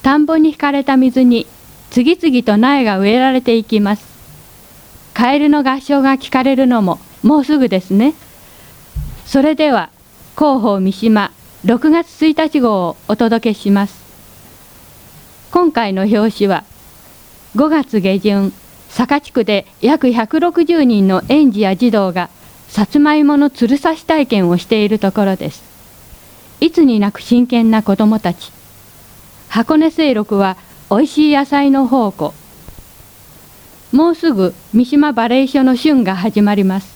田んぼに引かれた水に次々と苗が植えられていきます。カエルの合唱が聞かれるのももうすぐですね。それでは広報三島6月1日号をお届けします。今回の表紙は5月下旬、坂地区で約160人の園児や児童がさつまいものつるさし体験をしているところです。いつになく真剣な子どもたち。箱根清六はおいしい野菜の宝庫。もうすぐ三島バレエ所の春が始まります。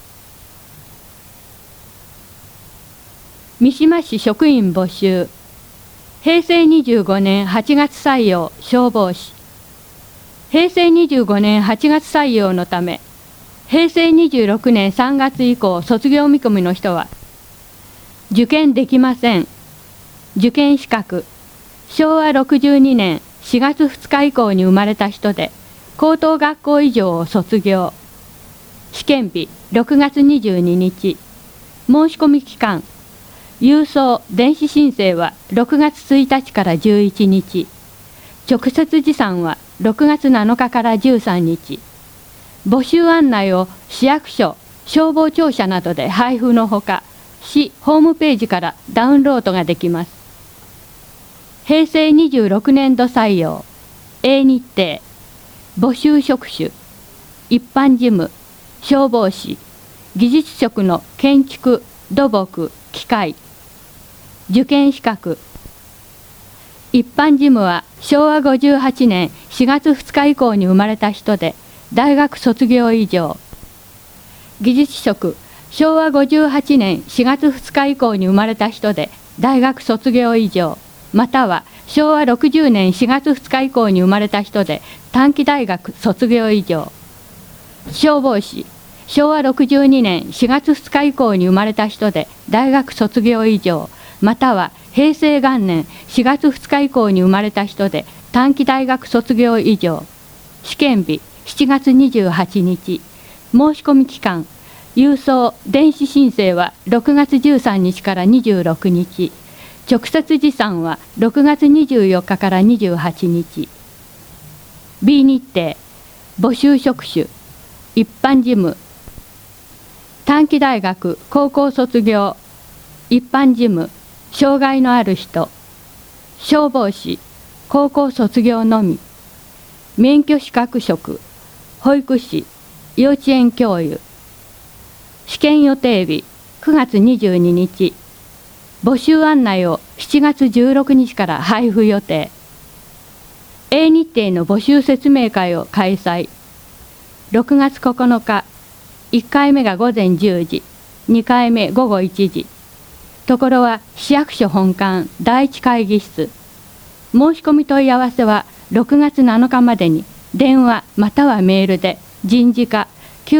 三島市職員募集。平成25年8月採用消防士。平成25年8月採用のため、平成26年3月以降卒業見込みの人は受験できません。受験資格、昭和62年4月2日以降に生まれた人で、高等学校以上を卒業。試験日6月22日。申し込み期間、郵送・電子申請は6月1日から11日。直接持参は6月7日から13日。募集案内を市役所、消防庁舎などで配布のほか、市ホームページからダウンロードができます。平成26年度採用、A 日程、募集職種、一般事務、消防士、技術職の建築、土木、機械。受験資格、一般事務は昭和58年4月2日以降に生まれた人で、大学卒業以上。技術職、昭和58年4月2日以降に生まれた人で、大学卒業以上、または昭和60年4月2日以降に生まれた人で、短期大学卒業以上。消防士、昭和62年4月2日以降に生まれた人で、大学卒業以上、または平成元年4月2日以降に生まれた人で、短期大学卒業以上。試験日7月28日。申し込み期間、郵送・電子申請は6月13日から26日。直接持参は6月24日から28日。B 日程、募集職種、一般事務。短期大学・高校卒業。一般事務、障害のある人。消防士、高校卒業のみ。免許資格職、保育士、幼稚園教諭。試験予定日9月22日。募集案内を7月16日から配布予定。A 日程の募集説明会を開催。6月9日、1回目が午前10時、2回目午後1時。ところは市役所本館第一会議室。申し込み問い合わせは6月7日までに電話またはメールで人事課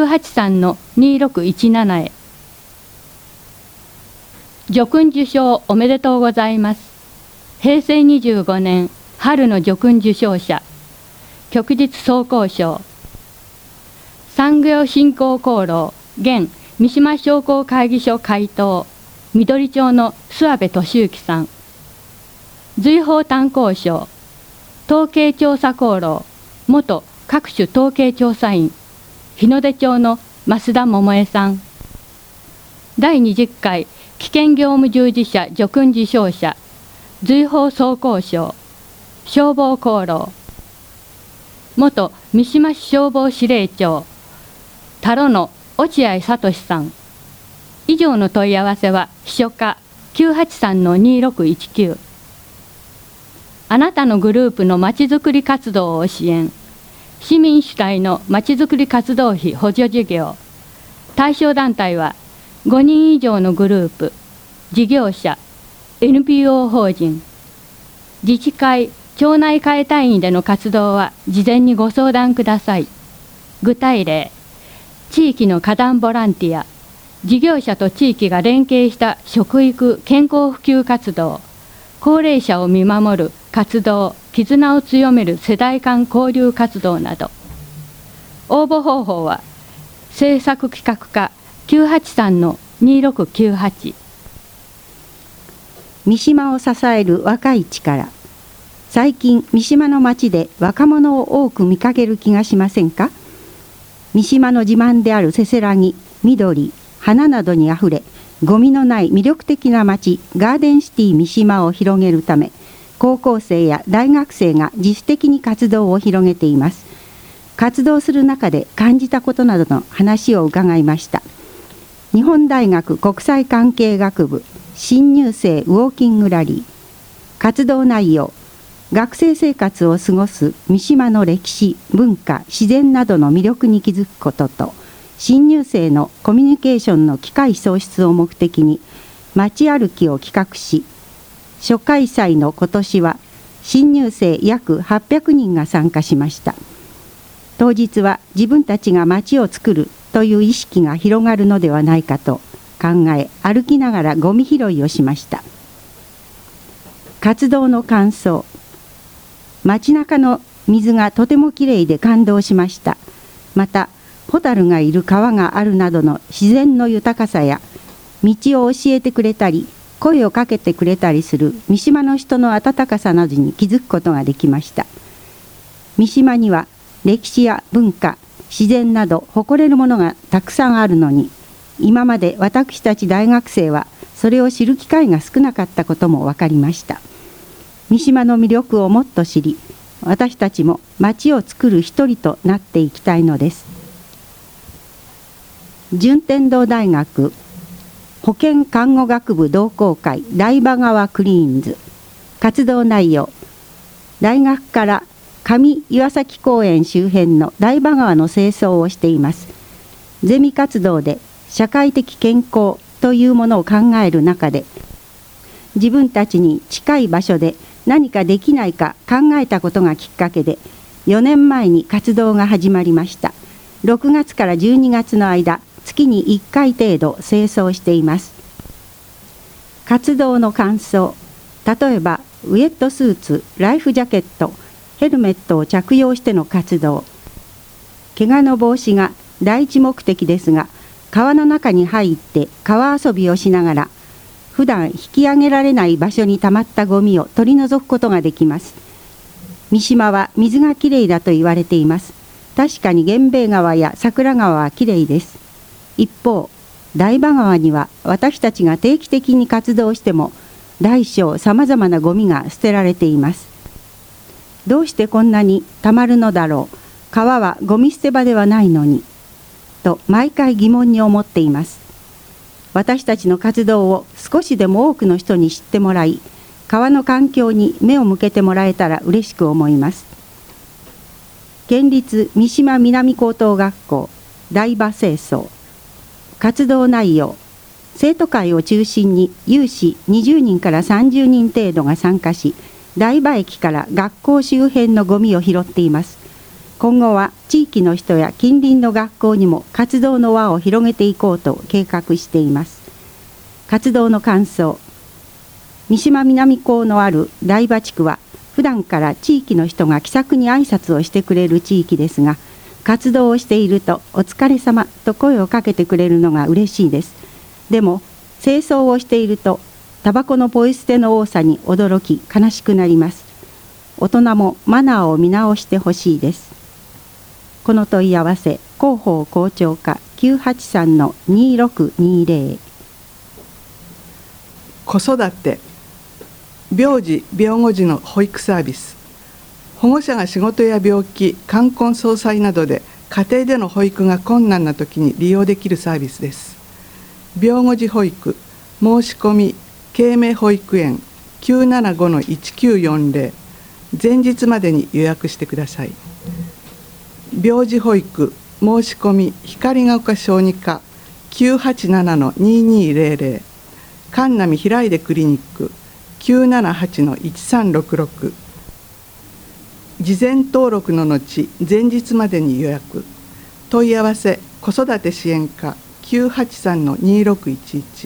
983-2617 へ。叙勲受賞おめでとうございます。平成25年春の叙勲受賞者、旭日総工賞。産業振興功労、現三島商工会議所会頭、緑町の諏訪部俊之さん。随宝炭鉱賞、統計調査功労、元各種統計調査員、日の出町の増田桃江さん。第20回危険業務従事者叙勲受賞者、随宝総工賞、消防功労。元三島市消防司令長、田呂の落合聡さん。以上の問い合わせは秘書課 983-2619。あなたのグループのまちづくり活動を支援。市民主体のまちづくり活動費補助事業。対象団体は5人以上のグループ、事業者、NPO 法人。自治会、町内会単位での活動は事前にご相談ください。具体例、地域の花壇ボランティア、事業者と地域が連携した食育・健康普及活動、高齢者を見守る活動、絆を強める世代間交流活動など。応募方法は、政策企画課 983-2698。 三島を支える若い力。 最近三島の町で若者を多く見かける気がしませんか。三島の自慢であるせせらぎ、緑、花などにあふれ、ゴミのない魅力的な町ガーデンシティ三島を広げるため、高校生や大学生が自主的に活動を広げています。活動する中で感じたことなどの話を伺いました。日本大学国際関係学部新入生ウォーキングラリー。活動内容、学生生活を過ごす三島の歴史、文化、自然などの魅力に気づくことと、新入生のコミュニケーションの機会創出を目的に街歩きを企画し、初開催の今年は新入生約800人が参加しました。当日は自分たちが街を作るという意識が広がるのではないかと考え、歩きながらゴミ拾いをしました。活動の感想、街中の水がとてもきれいで感動しました。またホタルがいる川があるなどの自然の豊かさや、道を教えてくれたり声をかけてくれたりする三島の人の温かさなどに気づくことができました。三島には歴史や文化、自然など誇れるものがたくさんあるのに、今まで私たち大学生はそれを知る機会が少なかったことも分かりました。三島の魅力をもっと知り、私たちも町を作る一人となっていきたいのです。順天堂大学保健看護学部同好会台場川クリーンズ。活動内容、大学から上岩崎公園周辺の台場川の清掃をしています。ゼミ活動で社会的健康というものを考える中で、自分たちに近い場所で何かできないか考えたことがきっかけで、4年前に活動が始まりました。6月から12月の間、月に1回程度清掃しています。活動の感想、例えばウェットスーツ、ライフジャケット、ヘルメットを着用しての活動。怪我の防止が第一目的ですが、川の中に入って川遊びをしながら、普段引き上げられない場所にたまったゴミを取り除くことができます。三島は水がきれいだと言われています。確かに源兵衛川や桜川はきれいです。一方、台場川には私たちが定期的に活動しても大小さまざまなゴミが捨てられています。どうしてこんなにたまるのだろう、川はゴミ捨て場ではないのに、と毎回疑問に思っています。私たちの活動を少しでも多くの人に知ってもらい、川の環境に目を向けてもらえたら嬉しく思います。県立三島南高等学校台場清掃。活動内容、生徒会を中心に有志20人から30人程度が参加し、台場駅から学校周辺のゴミを拾っています。今後は地域の人や近隣の学校にも活動の輪を広げていこうと計画しています。活動の感想、三島南高のある台場地区は普段から地域の人が気さくに挨拶をしてくれる地域ですが、活動をしているとお疲れ様と声をかけてくれるのが嬉しいです。でも清掃をしているとタバコのポイ捨ての多さに驚き悲しくなります。大人もマナーを見直してほしいです。この問い合わせ、広報校長課 983-2620。 子育て、病児・病後児の保育サービス。保護者が仕事や病気、冠婚葬祭などで家庭での保育が困難な時に利用できるサービスです。病後児保育、申し込み、慶明保育園 975-1940、前日までに予約してください。病児保育、申し込み、光が丘小児科 987-2200、神南平出クリニック 978-1366、事前登録の後、前日までに予約。問い合わせ、子育て支援課 983-2611。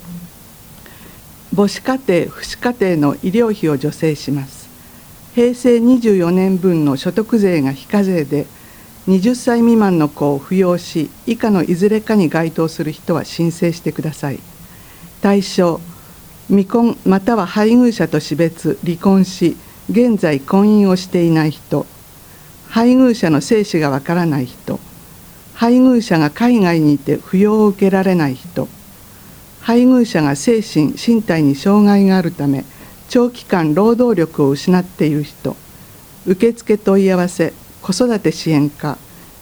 母子家庭・父子家庭の医療費を助成します。平成24年分の所得税が非課税で、20歳未満の子を扶養し、以下のいずれかに該当する人は申請してください。対象、未婚または配偶者と死別、離婚し、 現在婚姻をしていない人、配偶者の生死がわからない人、配偶者が海外にいて扶養を受けられない人、配偶者が精神・身体に障害があるため長期間労働力を失っている人、受付問い合わせ子育て支援課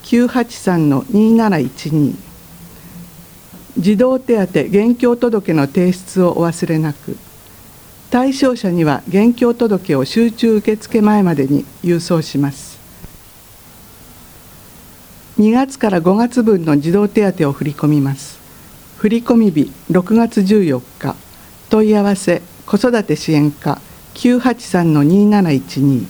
983-2712、 児童手当現況届の提出をお忘れなく。対象者には現況届を集中受付前までに郵送します。2月から5月分の児童手当を振り込みます。振込日6月14日、問い合わせ子育て支援課 983-2712。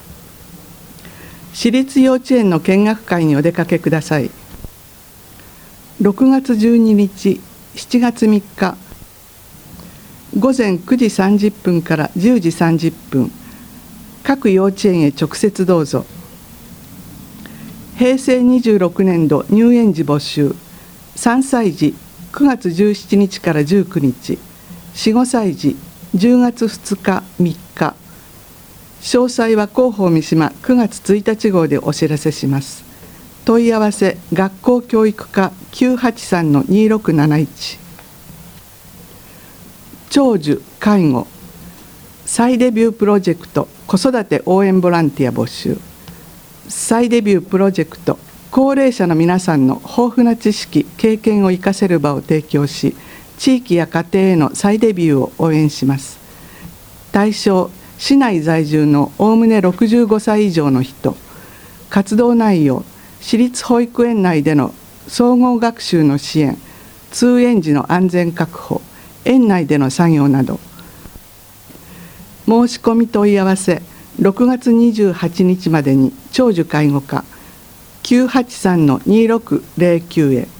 私立幼稚園の見学会にお出かけください。6月12日、7月3日、午前9時30分から10時30分、各幼稚園へ直接どうぞ。平成26年度入園時募集、3歳児9月17日から19日、4、5歳児10月2日、3日。詳細は広報三島9月1日号でお知らせします。問い合わせ学校教育課 983-2671。長寿介護再デビュープロジェクト子育て応援ボランティア募集。再デビュープロジェクト、高齢者の皆さんの豊富な知識経験を生かせる場を提供し、地域や家庭への再デビューを応援します。対象、市内在住のおおむね65歳以上の人。活動内容、私立保育園内での総合学習の支援、通園時の安全確保、園内での作業など。申し込み問い合わせ6月28日までに長寿介護課 983-2609 へ。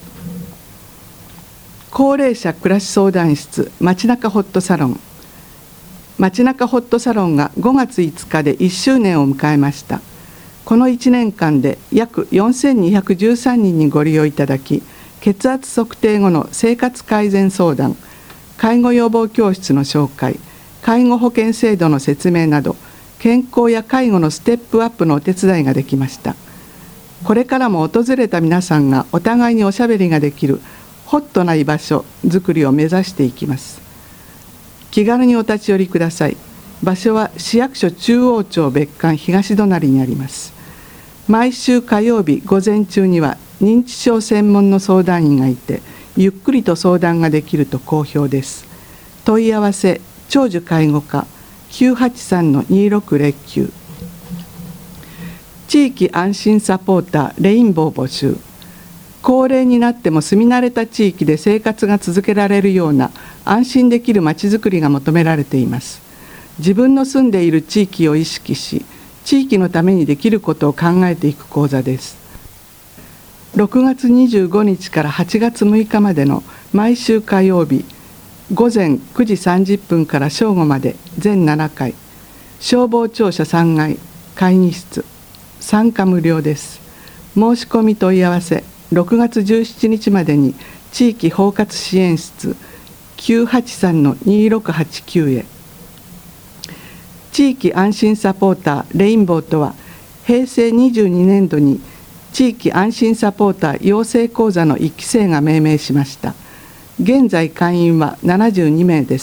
高齢者暮らし相談室街中ホットサロン。街中ホットサロンが5月5日で1周年を迎えました。この1年間で約4213人にご利用いただき、血圧測定後の生活改善相談、介護予防教室の紹介、介護保険制度の説明など、健康や介護のステップアップのお手伝いができました。これからも訪れた皆さんがお互いにおしゃべりができるホットな居場所づくりを目指していきます。気軽にお立ち寄りください。場所は市役所中央町別館東隣にあります。毎週火曜日午前中には認知症専門の相談員がいて、ゆっくりと相談ができると好評です。問い合わせ長寿介護課 983-2609。 地域安心サポーターレインボー募集。高齢になっても住み慣れた地域で生活が続けられるような安心できるまちづくりが求められています。自分の住んでいる地域を意識し、地域のためにできることを考えていく講座です。6月25日から8月6日までの毎週火曜日、午前9時30分から正午まで全7回、消防庁舎3階会議室、参加無料です。申し込み問い合わせ6月17日までに地域包括支援室 983-2689 へ。地域安心サポーターレインボーとは、平成22年度に地域安心サポーター養成講座の1期生が命名しました。現在会員は72名です。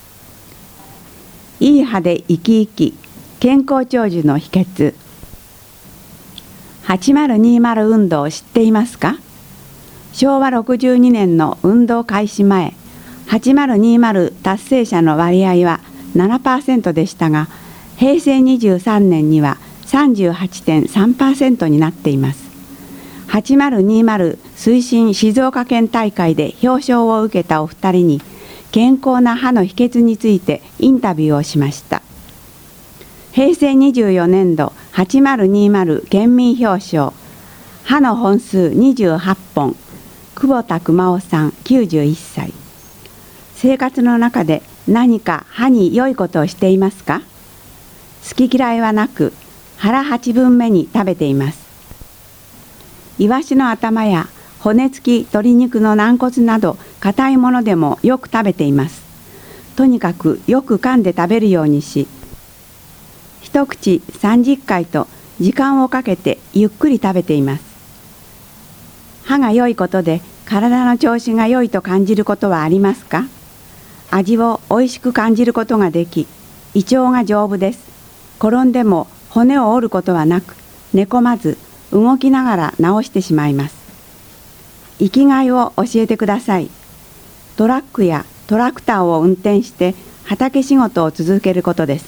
いい歯で生き生き、健康長寿の秘訣。8020運動を知っていますか？昭和62年の運動開始前、8020達成者の割合は 7% でしたが、平成23年には 38.3% になっています。8020推進静岡県大会で表彰を受けたお二人に、健康な歯の秘訣についてインタビューをしました。平成24年度8020県民表彰、歯の本数28本、久保田熊夫さん91歳。生活の中で何か歯に良いことをしていますか？好き嫌いはなく、腹8分目に食べています。イワシの頭や骨付き鶏肉の軟骨など硬いものでもよく食べています。とにかくよく噛んで食べるようにし、 一口30回と時間をかけてゆっくり食べています。歯が良いことで体の調子が良いと感じることはありますか？味をおいしく感じることができ、胃腸が丈夫です。転んでも骨を折ることはなく、寝込まず動きながら治してしまいます。生きがいを教えてください。トラックやトラクターを運転して畑仕事を続けることです。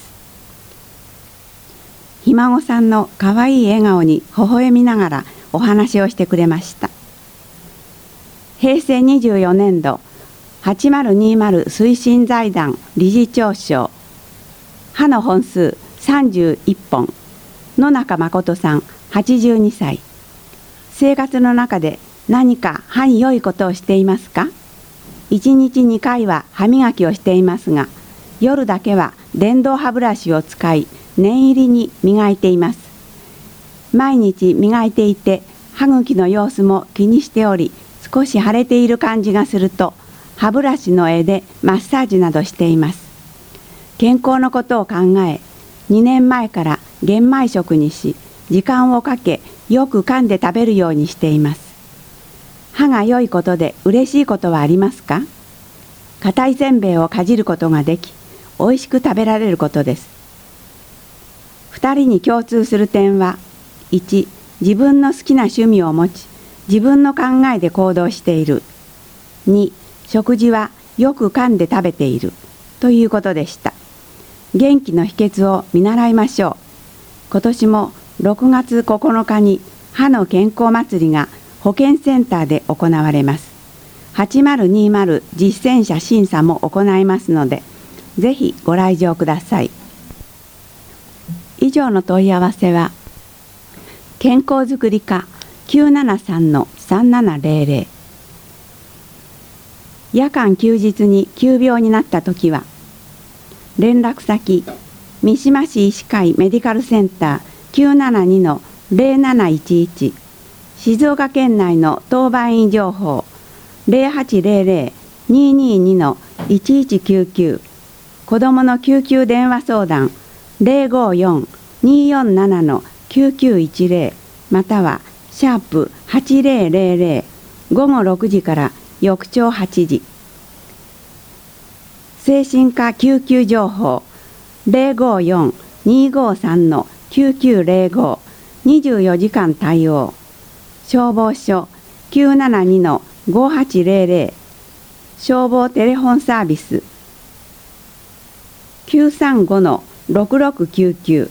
ひ孫さんのかわいい笑顔に微笑みながらお話をしてくれました。平成24年度8020推進財団理事長賞、歯の本数31本、野中誠さん82歳。生活の中で何か歯に良いことをしていますか？1日2回は歯磨きをしていますが、夜だけは電動歯ブラシを使い、念入りに磨いています。毎日磨いていて、歯茎の様子も気にしており、少し腫れている感じがすると、歯ブラシの柄でマッサージなどしています。健康のことを考え、2年前から玄米食にし、時間をかけ、よく噛んで食べるようにしています。歯が良いことで嬉しいことはありますか？硬いせんべいをかじることができ、おいしく食べられることです。2人に共通する点は、1、自分の好きな趣味を持ち、自分の考えで行動している。2、食事はよく噛んで食べている。ということでした。元気の秘訣を見習いましょう。今年も6月9日に歯の健康祭りが保健センターで行われます。8020実践者審査も行いますので、ぜひご来場ください。以上の問い合わせは、健康づくり課 973-3700。夜間休日に急病になったときは、連絡先、三島市医師会メディカルセンター 972-0711、静岡県内の当番員情報 0800-222-1199、子どもの救急電話相談 054-247-9910、または#8000、午後6時から翌朝8時。精神科救急情報 054-253-9905、24時間対応。消防署 972-5800、消防テレフォンサービス 935-6699。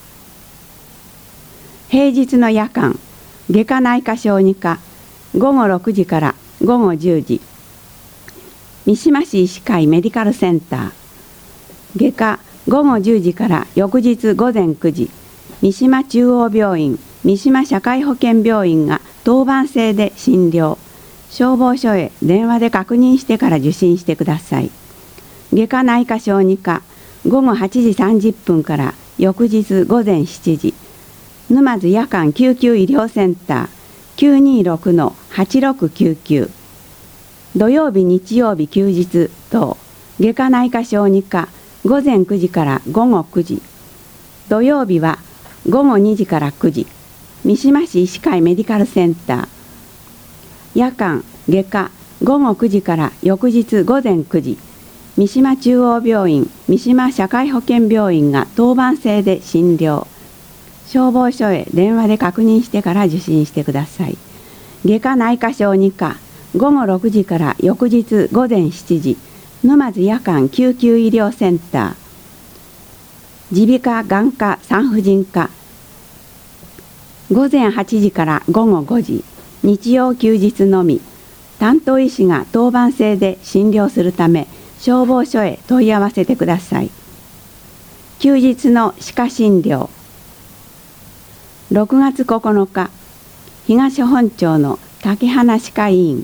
平日の夜間、外科内科小児科、午後6時から午後10時。三島市医師会メディカルセンター、外科午後10時から翌日午前9時。三島中央病院、三島社会保険病院が当番制で診療。消防署へ電話で確認してから受診してください。外科内科小児科、午後8時30分から翌日午前7時。沼津夜間救急医療センター 926-8699。土曜日日曜日休日等、外科内科小児科午前9時から午後9時。土曜日は午後2時から9時。三島市医師会メディカルセンター。夜間外科午後9時から翌日午前9時。三島中央病院、三島社会保険病院が当番制で診療。消防署へ電話で確認してから受診してください。外科内科小児科午後6時から翌日午前7時。沼津夜間救急医療センター。耳鼻科眼科産婦人科午前8時から午後5時。日曜休日のみ。担当医師が当番制で診療するため、消防署へ問い合わせてください。休日の歯科診療。6月9日、東本町の竹花歯科医院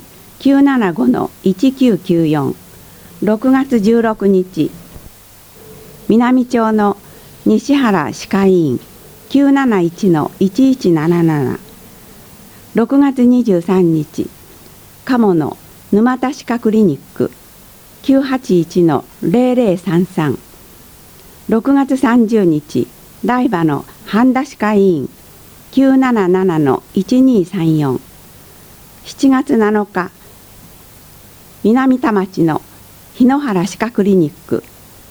975-1994。6月16日、南町の西原歯科医院 971-1177。6月23日、鴨の沼田歯科クリニック 981-0033。6月30日、 台場の半田歯科医院 977-1234 7月7日南田町の日野原歯科クリニック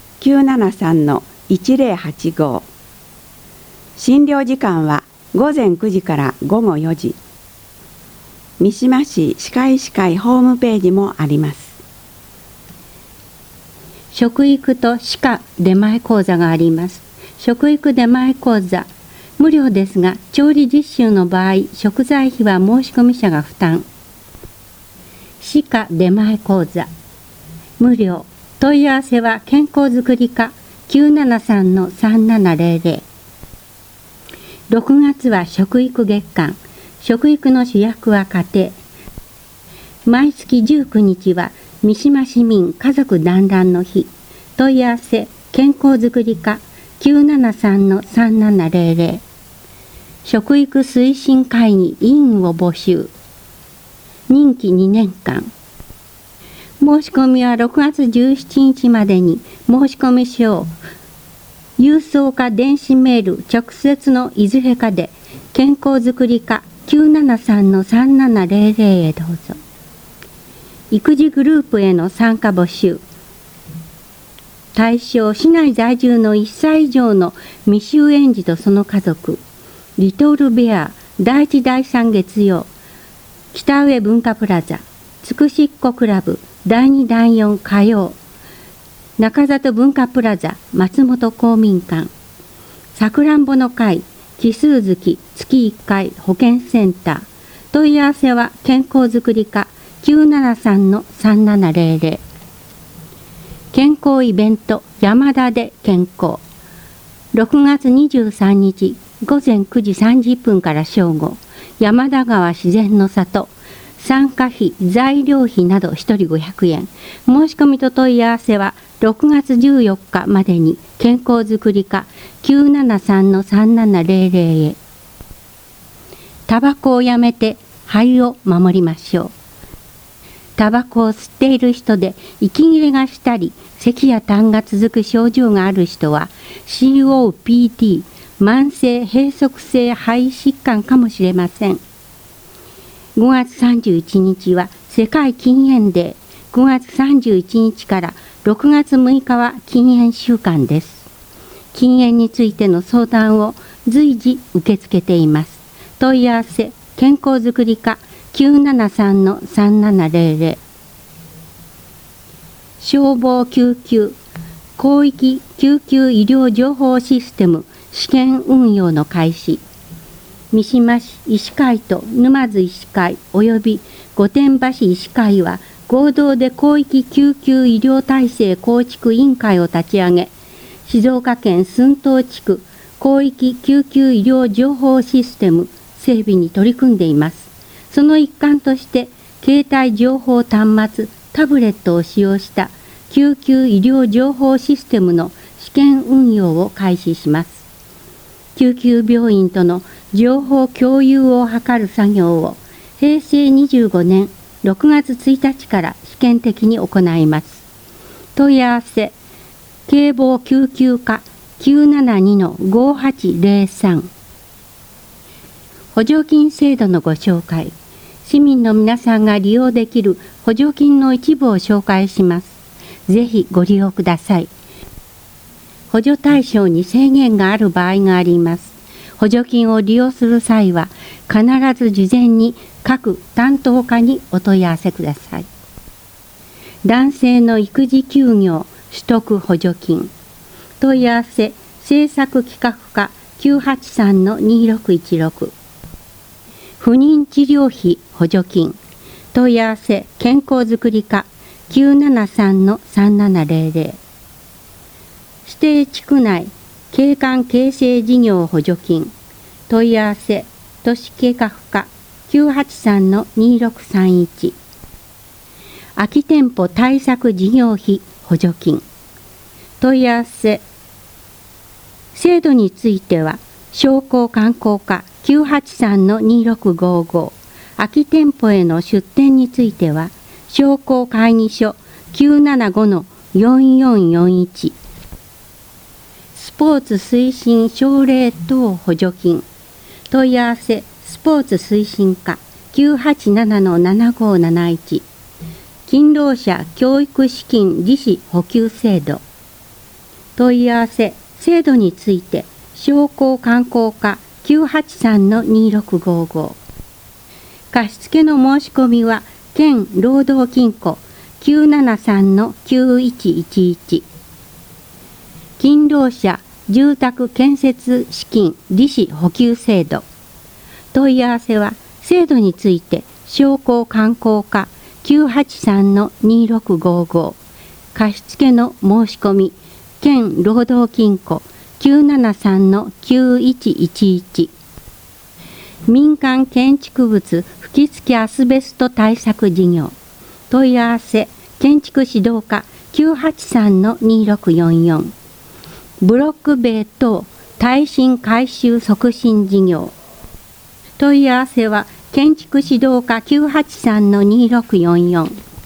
973-1085 診療時間は午前9時から午後4時。三島市歯科医師会ホームページもあります。 食育と歯科出前講座があります。食育出前講座無料ですが、調理実習の場合食材費は申し込み者が負担。歯科出前講座無料。問い合わせは健康づくり課 973-3700。6月は食育月間。食育の主役は家庭。毎月19日は三島市民家族団らんの日。問い合わせ健康づくり課 973-3700。食育推進会議委員を募集。任期2年間。申し込みは6月17日までに申し込み書を郵送か電子メール直接のいずれかで健康づくり課 973-3700 へどうぞ。育児グループへの参加募集。対象市内在住の1歳以上の未就園児とその家族。リトルベア第1第3月曜北上文化プラザつくしっこクラブ第2第4火曜中里文化プラザ松本公民館さくらんぼの会奇数月月1回保健センター。問い合わせは健康づくり課 973-3700。健康イベント山田で健康。6月23日午前9時30分から正午、山田川自然の里。参加費、材料費など1人500円。申し込みと問い合わせは6月14日までに健康づくり課 973-3700 へ。タバコをやめて肺を守りましょう。タバコを吸っている人で息切れがしたり、咳や痰が続く症状がある人は COPD、慢性閉塞性肺疾患かもしれません。5月31日は世界禁煙デー。5月31日から6月6日は禁煙週間です。禁煙についての相談を随時受け付けています。問い合わせ健康づくり課 973-3700。消防救急広域救急医療情報システム試験運用の開始。三島市医師会と沼津医師会及び御殿場市医師会は合同で広域救急医療体制構築委員会を立ち上げ、静岡県寸東地区広域救急医療情報システム整備に取り組んでいます。その一環として携帯情報端末タブレットを使用した救急医療情報システムの試験運用を開始します。救急病院との情報共有を図る作業を平成25年6月1日から試験的に行います。問い合わせ警防救急課 972-5803。補助金制度のご紹介。市民の皆さんが利用できる補助金の一部を紹介します。ぜひご利用ください。補助対象に制限がある場合があります。補助金を利用する際は必ず事前に各担当課にお問い合わせください。男性の育児休業取得補助金。問い合わせ政策企画課 983-2616。不妊治療費補助金。問い合わせ健康づくり課 973-3700。指定地区内景観形成事業補助金。問い合わせ都市計画課 983-2631。空き店舗対策事業費補助金。問い合わせ制度については商工観光課 983-2655。空き店舗への出店については商工会議所 975-4441。スポーツ推進奨励等補助金。問い合わせスポーツ推進課 987-7571。勤労者教育資金利子補給制度。問い合わせ制度について商工観光課 983-2655。貸付の申し込みは県労働金庫 973-9111。勤労者住宅建設資金利子補給制度。問い合わせは制度について商工観光課 983-2655。貸付の申し込み県労働金庫 973-9111。民間建築物吹き付けアスベスト対策事業。問い合わせ建築指導課 983-2644。ブロック塀等耐震改修促進事業。問い合わせは建築指導課 983-2644。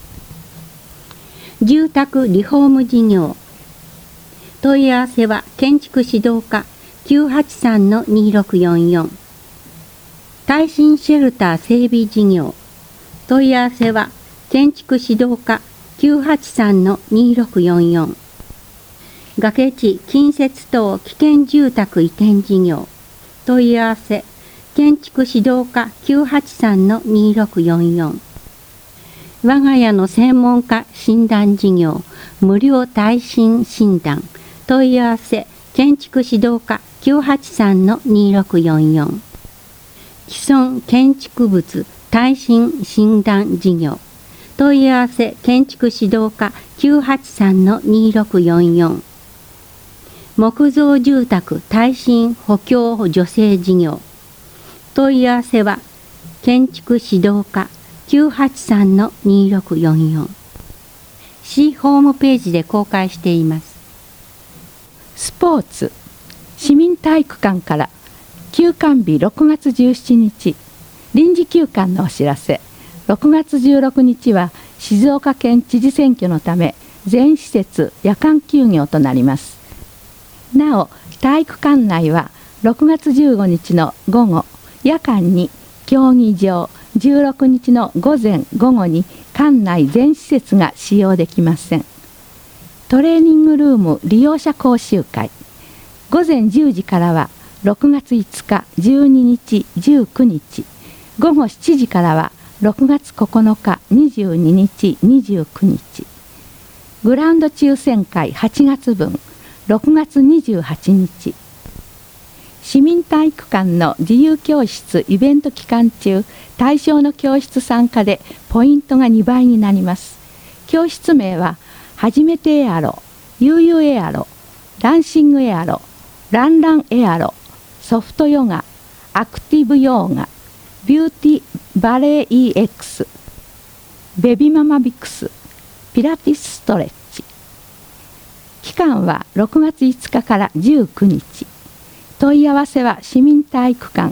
住宅リフォーム事業。問い合わせは建築指導課 983-2644。耐震シェルター整備事業。問い合わせは建築指導課 983-2644。崖地近接等危険住宅移転事業。問い合わせ建築指導課 983-2644。我が家の専門家診断事業無料耐震診断。問い合わせ建築指導課 983-2644。既存建築物耐震診断事業。問い合わせ建築指導課 983-2644。木造住宅耐震補強助成事業。問い合わせは建築指導課 983-2644。市ホームページで公開しています。 スポーツ市民体育館から休館日6月17日臨時休館のお知らせ。6月16日は静岡県知事選挙のため全施設夜間休業となります。なお体育館内は6月15日の午後夜間に競技場、16日の午前午後に館内全施設が使用できません。トレーニングルーム利用者講習会。午前10時からは6月5日、12日、19日。午後7時からは6月9日、22日、29日。グランド抽選会8月分、6月28日。市民体育館の自由教室イベント期間中、対象の教室参加でポイントが2倍になります。教室名は、初めてエアロ、悠々エアロ、ランシングエアロ、ランランエアロ、ソフトヨガ、アクティブヨガ、ビューティバレー EX、ベビママビクス、ピラティスストレッチ。期間は6月5日から19日。問い合わせは市民体育館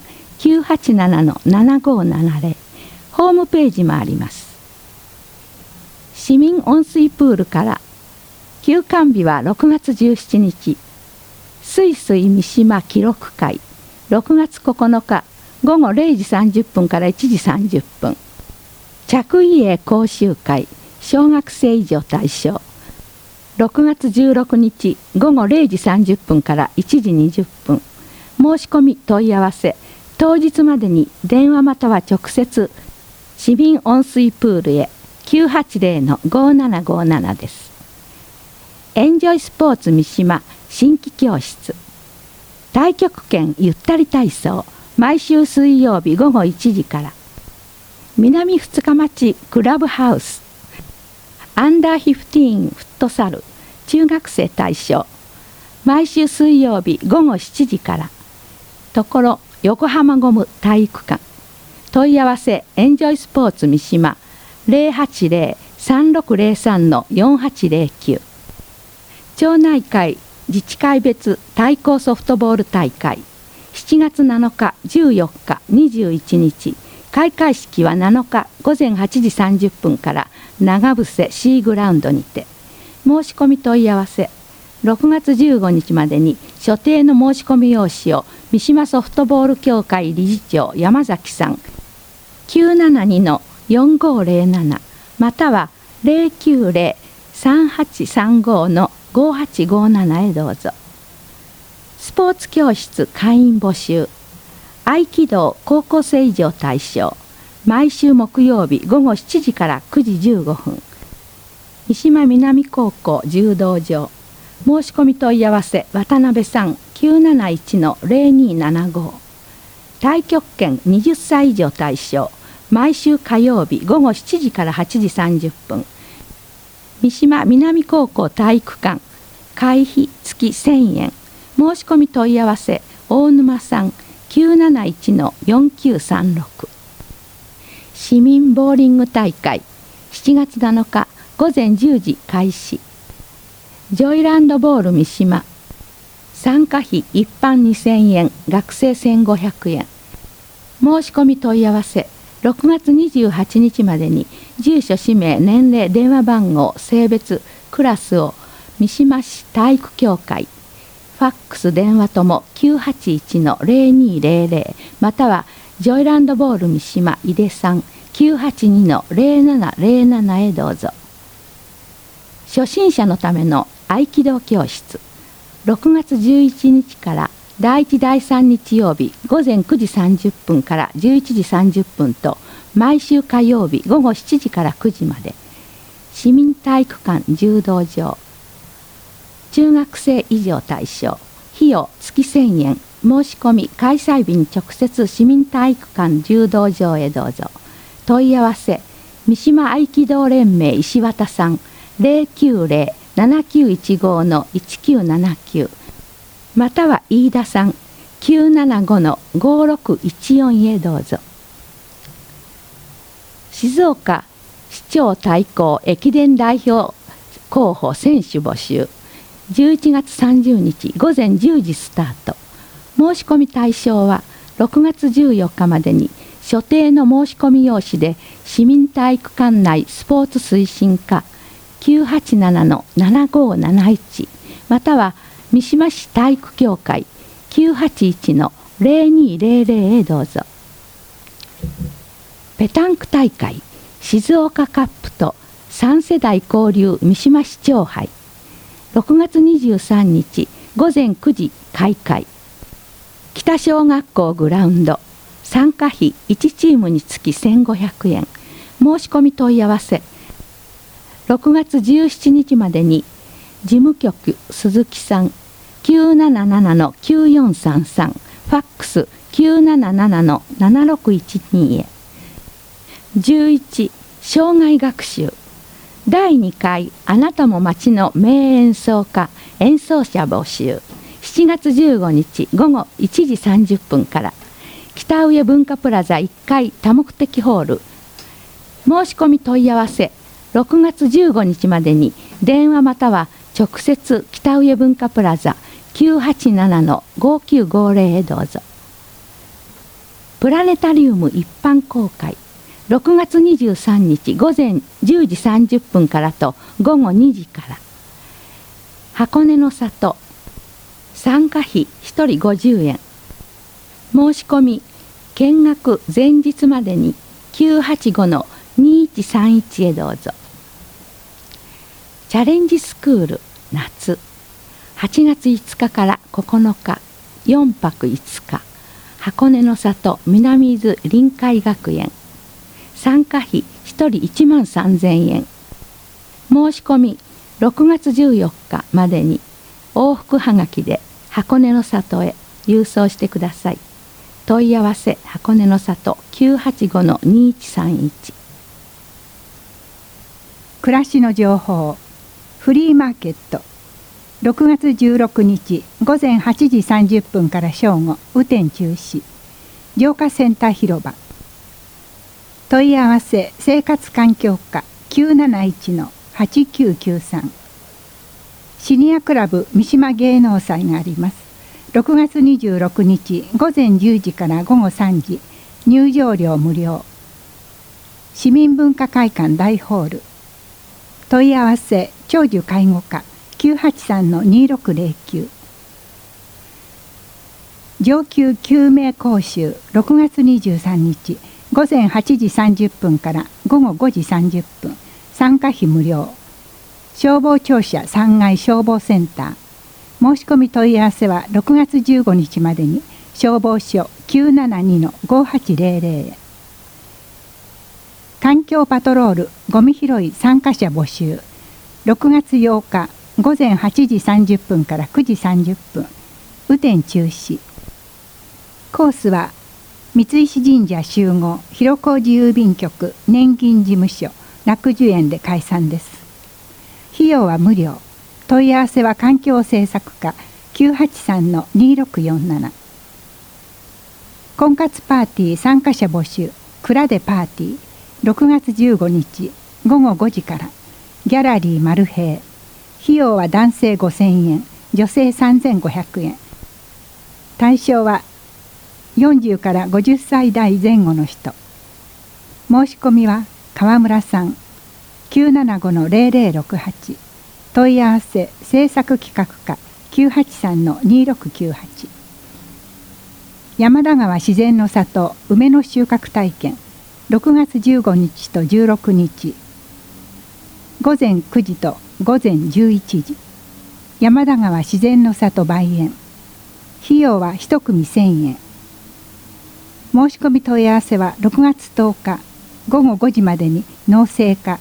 987-7570。ホームページもあります。市民温水プールから休館日は6月17日。すいすい三島記録会6月9日午後0時30分から1時30分。着衣泳講習会小学生以上対象6月16日午後0時30分から1時20分。申し込み問い合わせ当日までに電話または直接市民温水プールへ 980-5757 です。エンジョイスポーツ三島新規教室。太極拳ゆったり体操毎週水曜日午後1時から。南二日町クラブハウスアンダー15フットサル中学生対象毎週水曜日午後7時から。ところ横浜ゴム体育館。問い合わせエンジョイスポーツ三島 080-3603-4809。町内会自治会別対抗ソフトボール大会7月7日14日21日。開会式は7日午前8時30分から長伏シーグラウンドにて。申し込み問い合わせ6月15日までに所定の申し込み用紙を三島ソフトボール協会理事長山崎さん 972-4507 または 090-3835-5857 へどうぞ。スポーツ教室会員募集。合気道高校生以上対象。毎週木曜日午後7時から9時15分。三島南高校柔道場。申し込み問い合わせ渡辺さん 971-0275。太極拳20歳以上対象。毎週火曜日午後7時から8時30分。三島南高校体育館。会費月1000円。申し込み問い合わせ大沼さん 971-4936。市民ボーリング大会7月7日午前10時開始。ジョイランドボール三島。参加費一般2000円、学生1500円。申し込み問い合わせ6月28日までに住所氏名年齢電話番号性別クラスを三島市体育協会ファックス電話とも 981-0200 またはジョイランドボール三島井出さん 982-0707 へどうぞ。初心者のための合気道教室6月11日から第1第3日曜日午前9時30分から11時30分と毎週火曜日午後7時から9時まで。市民体育館柔道場。中学生以上対象。費用月1000円。申し込み開催日に直接市民体育館柔道場へどうぞ。問い合わせ三島合気道連盟石渡さん 090-7915-1979 または飯田さん 975-5614 へどうぞ。静岡市長対抗駅伝代表候補選手募集。11月30日午前10時スタート。申し込み対象は6月14日までに所定の申し込み用紙で市民体育館内スポーツ推進課 987-7571 または三島市体育協会 981-0200 へどうぞ。ペタンク大会静岡カップと3世代交流三島市長杯6月23日午前9時開会。北小学校グラウンド。参加費1チームにつき1500円。申し込み問い合わせ6月17日までに事務局鈴木さん 977-9433 ファックス 977-7612 へ。11生涯学習第2回あなたも町の名演奏家演奏者募集。7月15日午後1時30分から北上文化プラザ1階多目的ホール。申し込み問い合わせ6月15日までに電話または直接北上文化プラザ 987-5950 へどうぞ。プラネタリウム一般公開6月23日午前10時30分からと午後2時から。箱根の里。参加費1人50円。申し込み見学前日までに 985-2131 へどうぞ。チャレンジスクール夏8月5日から9日4泊5日箱根の里南伊豆臨海学園。参加費1人1万3000円。申し込み6月14日までに往復はがきで箱根の里へ郵送してください。問い合わせ箱根の里 985-2131。 暮らしの情報フリーマーケット6月16日午前8時30分から正午雨天中止。浄化センター広場。問い合わせ生活環境課 971-8993。シニアクラブ三島芸能祭があります。6月26日午前10時から午後3時。入場料無料。市民文化会館大ホール。問い合わせ長寿介護課 983-2609。 上級救命講習6月23日午前8時30分から午後5時30分、参加費無料。消防庁舎3階消防センター。申し込み問い合わせは6月15日までに消防署 972-5800 へ。環境パトロールゴミ拾い参加者募集。6月8日午前8時30分から9時30分、雨天中止。コースは三石神社集合広小路郵便局年金事務所楽寿園で開催です。費用は無料。問い合わせは環境政策課 983-2647。婚活パーティー参加者募集。蔵でパーティー6月15日午後5時からギャラリーマルヘイ。費用は男性5000円、女性3500円。対象は40から50歳代前後の人。申し込みは川村さん 975-0068。問い合わせ制作企画課 983-2698。山田川自然の里梅の収穫体験6月15日と16日午前9時と午前11時、山田川自然の里梅園。費用は1組1000円。申し込み問い合わせは6月10日午後5時までに農政課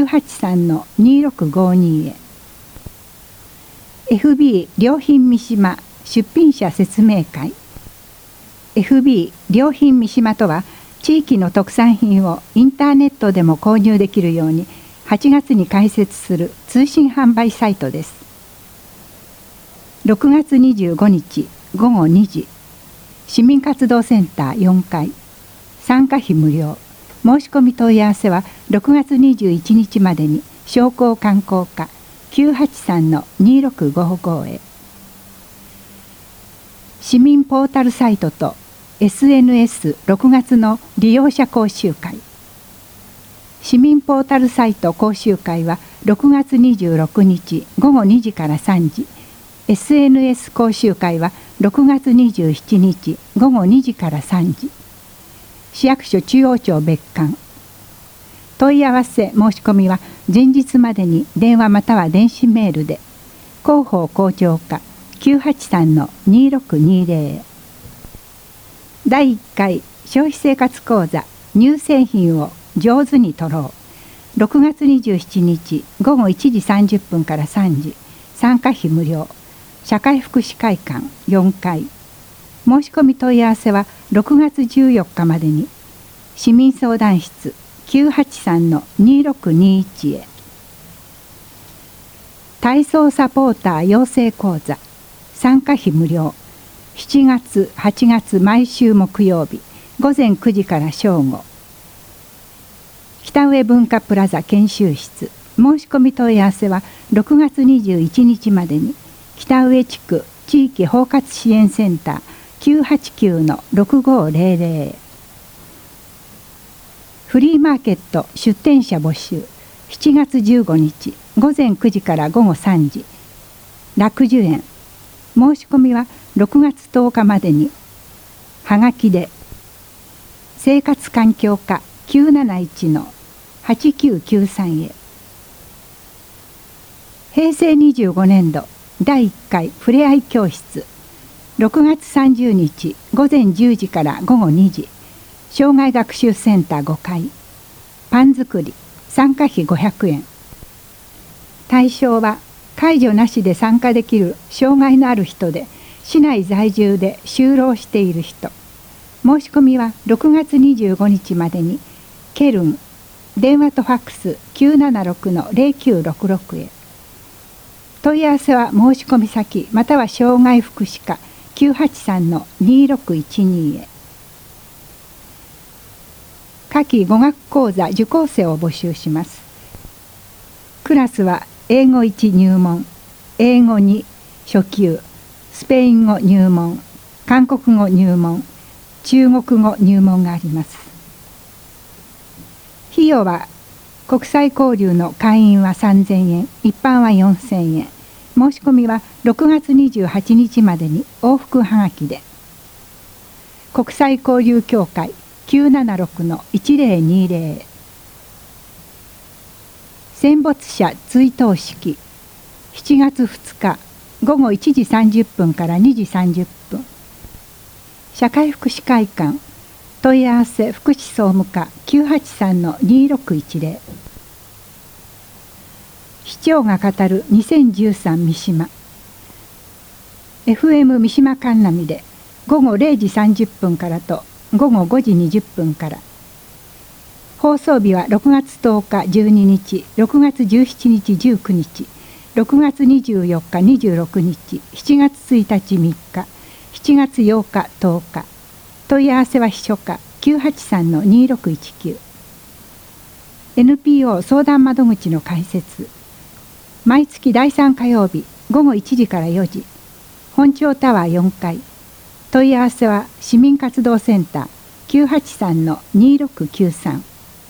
983-2652 へ。FB 良品三島出品者説明会。 FB 良品三島とは地域の特産品をインターネットでも購入できるように8月に開設する通信販売サイトです。6月25日午後2時、市民活動センター4階。参加費無料。申し込み問い合わせは6月21日までに商工観光課 983-2655 へ。市民ポータルサイトと SNS6 月の利用者講習会。市民ポータルサイト講習会は6月26日午後2時から3時、SNS 講習会は6月27日午後2時から3時。市役所中央庁別館。問い合わせ申し込みは前日までに電話または電子メールで。広報広聴課 983-2620 へ。第1回消費生活講座乳製品を上手に取ろう。6月27日午後1時30分から3時。参加費無料。社会福祉会館4階。申し込み問い合わせは6月14日までに市民相談室 983-2621 へ。体操サポーター養成講座。参加費無料。7月8月毎週木曜日午前9時から正午。北上文化プラザ研修室。申し込み問い合わせは6月21日までに北上地区地域包括支援センター 989-6500 へ。フリーマーケット出店者募集。7月15日午前9時から午後3時。楽寿園。申し込みは6月10日までにはがきで。生活環境課 971-8993 へ。平成25年度第1回ふれあい教室。6月30日午前10時から午後2時。障害学習センター5階。パン作り。参加費500円。対象は介助なしで参加できる障害のある人で市内在住で就労している人。申し込みは6月25日までにケルン電話とファックス 976-0966 へ。問い合わせは申し込み先または障害福祉課 983-2612 へ。夏季語学講座受講生を募集します。クラスは英語1入門、英語2初級、スペイン語入門、韓国語入門、中国語入門があります。費用は国際交流の会員は3000円、一般は4000円。申し込みは6月28日までに往復はがきで。 国際交流協会 976-1020 戦没者追悼式7月2日午後1時30分から2時30分社会福祉会館問い合わせ福祉総務課 983-2610 市長が語る2013三島 FM 三島神波で午後0時30分からと午後5時20分から放送日は6月10日12日6月17日19日6月24日26日7月1日3日7月8日10日問い合わせは秘書課 983-2619 NPO 相談窓口の開設毎月第3火曜日午後1時から4時本町タワー4階問い合わせは市民活動センター 983-2693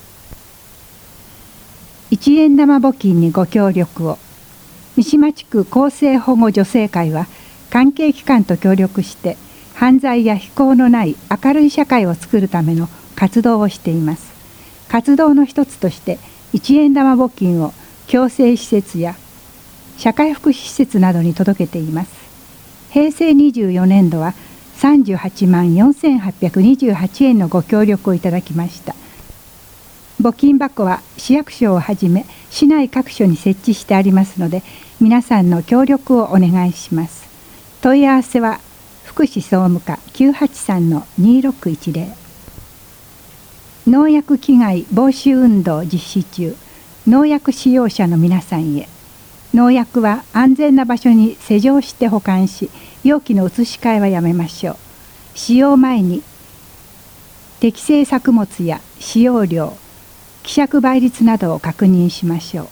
1円玉募金にご協力を三島地区更生保護女性会は関係機関と協力して犯罪や非行のない明るい社会を作るための活動をしています。活動の一つとして1円玉募金を共生施設や社会福祉施設などに届けています。平成24年度は38万4828円のご協力をいただきました。募金箱は市役所をはじめ市内各所に設置してありますので皆さんの協力をお願いします。問い合わせは福祉総務課 983-2610 農薬危害防止運動実施中農薬使用者の皆さんへ農薬は安全な場所に施錠して保管し容器の移し替えはやめましょう。使用前に適正作物や使用量希釈倍率などを確認しましょう。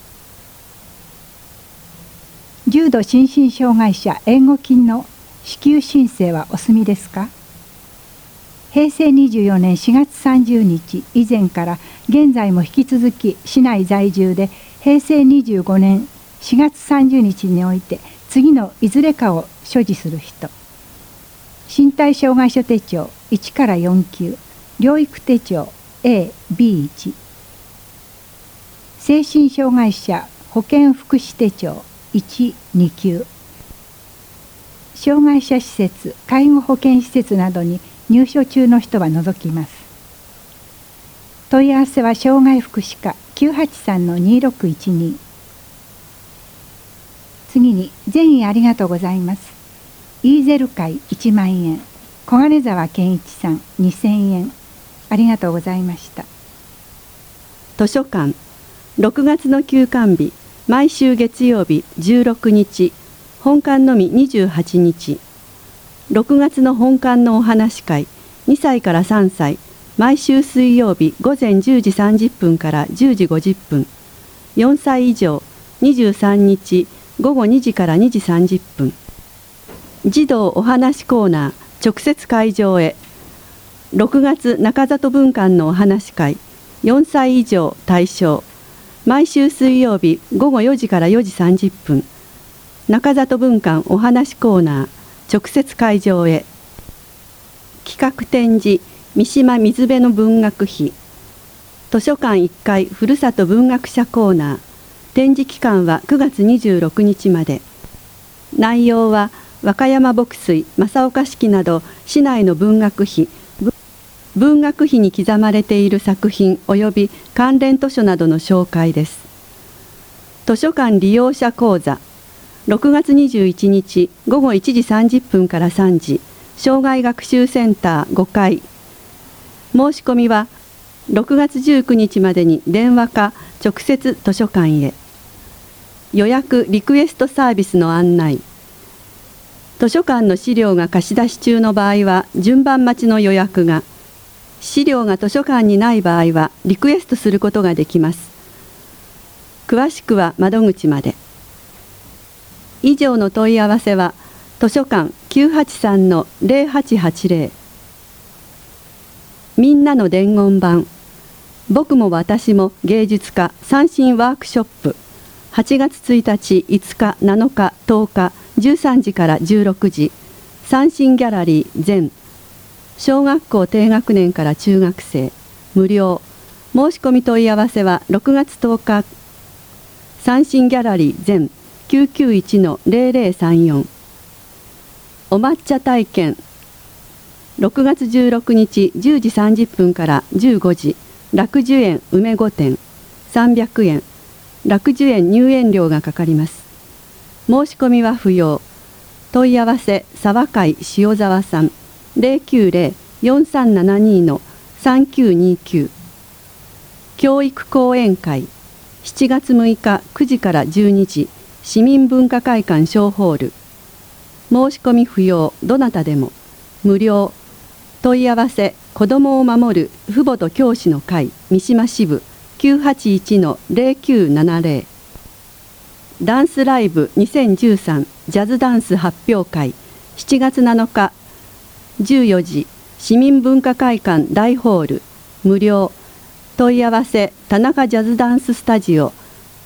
重度心身障害者援護金の支給申請はお済みですか？平成24年4月30日以前から現在も引き続き市内在住で平成25年4月30日において次のいずれかを所持する人身体障害者手帳1から4級療育手帳 A、B1 精神障害者保健福祉手帳1、2級障害者施設介護保健施設などに入所中の人は除きます。問い合わせは障害福祉課 983-2612 次に善意ありがとうございます。イーゼル会1万円小金沢健一さん2000円ありがとうございました。 図書館6月の休館日毎週月曜日16日本館のみ28日6月の本館のお話会2歳から3歳毎週水曜日午前10時30分から10時50分4歳以上23日午後2時から2時30分児童お話コーナー直接会場へ6月中里文館のお話会4歳以上対象毎週水曜日午後4時から4時30分中里文館お話コーナー直接会場へ企画展示三島水辺の文学碑図書館1階ふるさと文学者コーナー展示期間は9月26日まで内容は和歌山牧水正岡式など市内の文学碑に刻まれている作品及び関連図書などの紹介です。図書館利用者講座6月21日午後1時30分から3時障害学習センター5階申し込みは6月19日までに電話か直接図書館へ予約リクエストサービスの案内図書館の資料が貸し出し中の場合は順番待ちの予約が資料が図書館にない場合はリクエストすることができます。詳しくは窓口まで。以上の問い合わせは図書館 983-0880 みんなの伝言版僕も私も芸術家三線ワークショップ8月1日5日7日10日13時から16時三線ギャラリー全小学校低学年から中学生無料。申し込み問い合わせは6月10日三振ギャラリー全 991-0034。お抹茶体験6月16日10時30分から15時、楽寿園梅御殿300円、楽寿園入園料がかかります。申し込みは不要。問い合わせ沢会塩沢さん 090-4372-3929。教育講演会7月6日9時から12時、市民文化会館小ホール。申し込み不要。どなたでも無料。問い合わせ子どもを守る父母と教師の会三島支部 981-0970。ダンスライブ2013ジャズダンス発表会7月7日14時、市民文化会館大ホール無料。問い合わせ田中ジャズダンススタジオ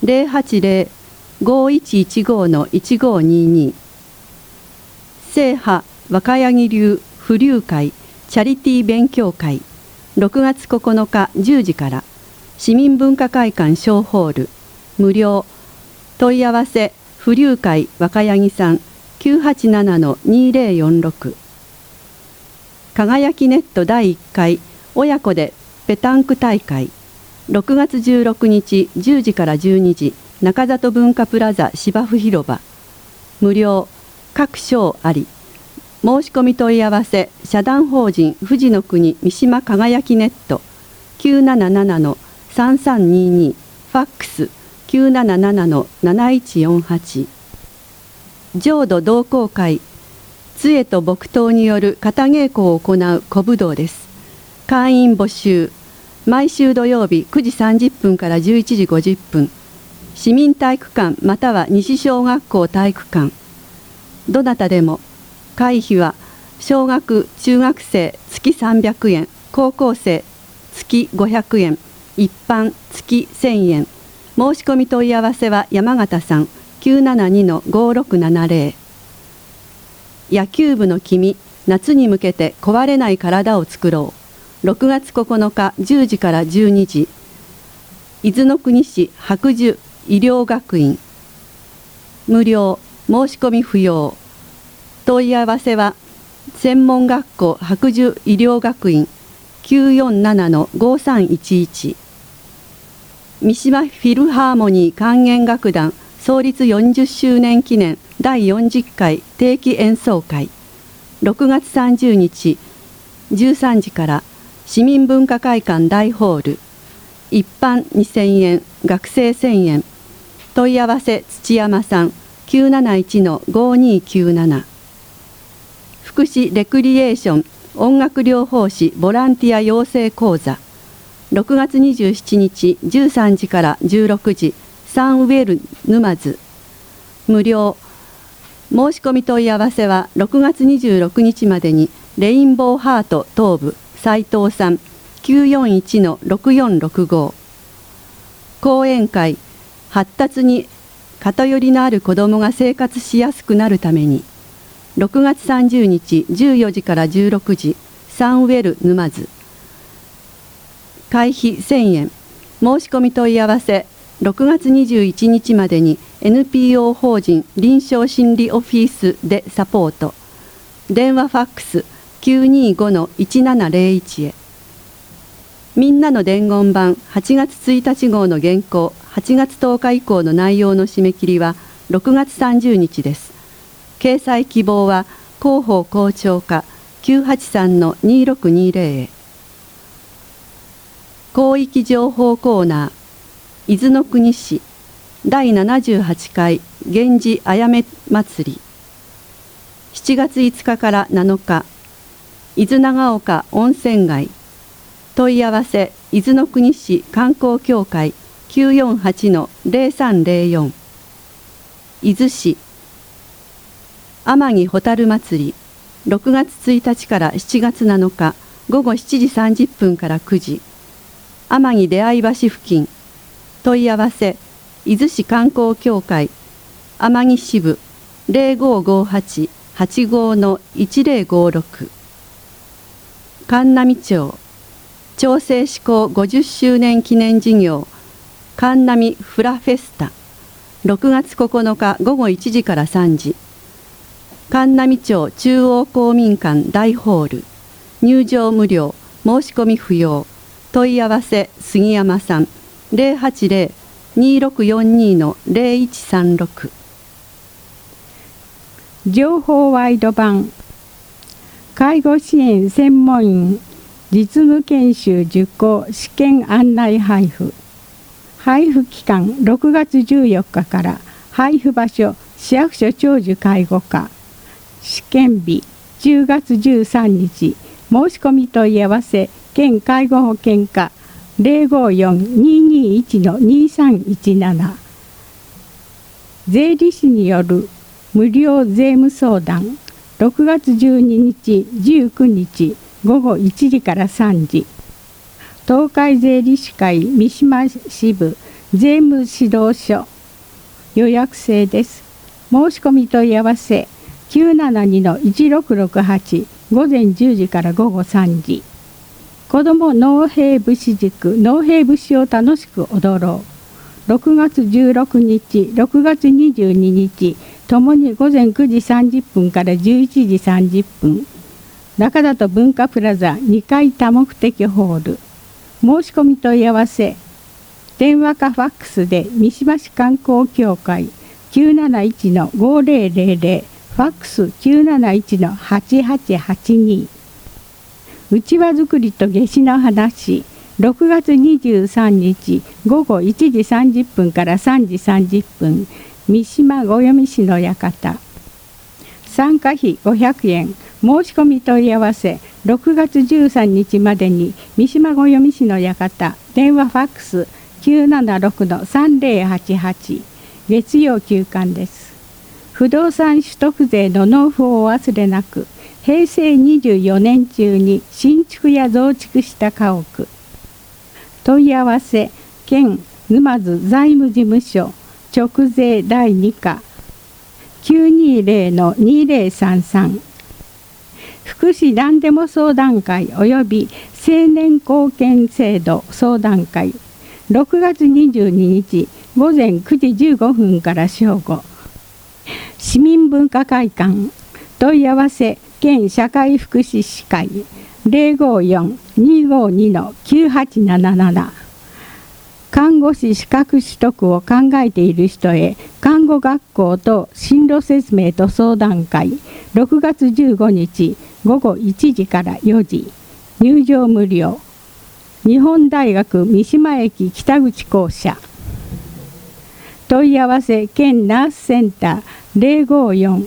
080-5115-1522。聖波若柳流浮流会チャリティー勉強会6月9日10時から市民文化会館小ホール無料。問い合わせ浮流会若柳さん 987-2046。輝きネット第1回親子でペタンク大会6月16日10時から12時、中里文化プラザ芝生広場無料。各賞あり。申し込み問い合わせ社団法人富士の国三島輝きネット 977-3322。ファックス 977-7148。浄土同好会杖と木刀による型稽古を行う小武道です。会員募集。毎週土曜日9時30分から11時50分、市民体育館または西小学校体育館。どなたでも。会費は小学中学生月300円、高校生月500円、一般月1000円。申し込み問い合わせは山形さん 972-5670。野球部の君、夏に向けて壊れない体を作ろう。6月9日10時から12時、伊豆の国市白寿医療学院無料。申し込み不要。問い合わせは専門学校白寿医療学院 947-5311。三島フィルハーモニー管弦楽団創立40周年記念第40回定期演奏会6月30日13時から市民文化会館大ホール。一般2000円、学生1000円。問い合わせ土山さん 971-5297。福祉レクリエーション音楽療法士ボランティア養成講座6月27日13時から16時、サンウェル沼津無料。申し込み問い合わせは6月26日までにレインボーハート東部斉藤さん 941-6465。講演会発達に偏りのある子どもが生活しやすくなるために6月30日14時から16時、サンウェル沼津会費1000円。申し込み問い合わせ6月21日までに NPO 法人臨床心理オフィスでサポート。電話ファックス 925-1701 へ。みんなの伝言版8月1日号の原稿8月10日以降の内容の締め切りは6月30日です。掲載希望は広報校長課 983-2620 へ。広域情報コーナー伊豆の国市第78回源氏あやめ祭り7月5日から7日、伊豆長岡温泉街。問い合わせ伊豆の国市観光協会 948-0304。伊豆市天城ホタル祭り6月1日から7月7日午後7時30分から9時、天城出会い橋付近。問い合わせ伊豆市観光協会天城支部 0558-85-1056。 神南町町制施行50周年記念事業神南フラフェスタ6月9日午後1時から3時、神南町中央公民館大ホール、入場無料、申し込み不要、問い合わせ杉山さん 080-2642-0136。 情報ワイド版介護支援専門員実務研修受講試験案内配布。配布期間6月14日から配布場所市役所長寿介護課。試験日10月13日。申し込み問い合わせ県介護保険課 054-221-2317。税理士による無料税務相談6月12日19日午後1時から3時。東海税理士会三島支部税務指導所。予約制です。申し込み問い合わせ 972-1668 午前10時から午後3時。子ども農兵節塾農兵節を楽しく踊ろう。6月16日6月22日ともに午前9時30分から11時30分。中里文化プラザ2階多目的ホール。申し込み問い合わせ電話かファックスで三島市観光協会 971-5000 ファックス 971-8882。うちわ作りと夏至の話6月23日午後1時30分から3時30分。三島ごよみ市の館。参加費500円。申し込み問い合わせ6月13日までに三島ごよみ市の館。電話ファックス 976-3088。月曜休館です。不動産取得税の納付をお忘れなく。平成24年中に新築や増築した家屋。問い合わせ県沼津財務事務所直税第2課 920-2033。福祉何でも相談会及び青年貢献制度相談会6月22日午前9時15分から正午。市民文化会館。問い合わせ県社会福祉士会 054-252-9877。看護師資格取得を考えている人へ看護学校と進路説明と相談会6月15日午後1時から4時。入場無料。日本大学三島駅北口校舎。問い合わせ県ナースセンター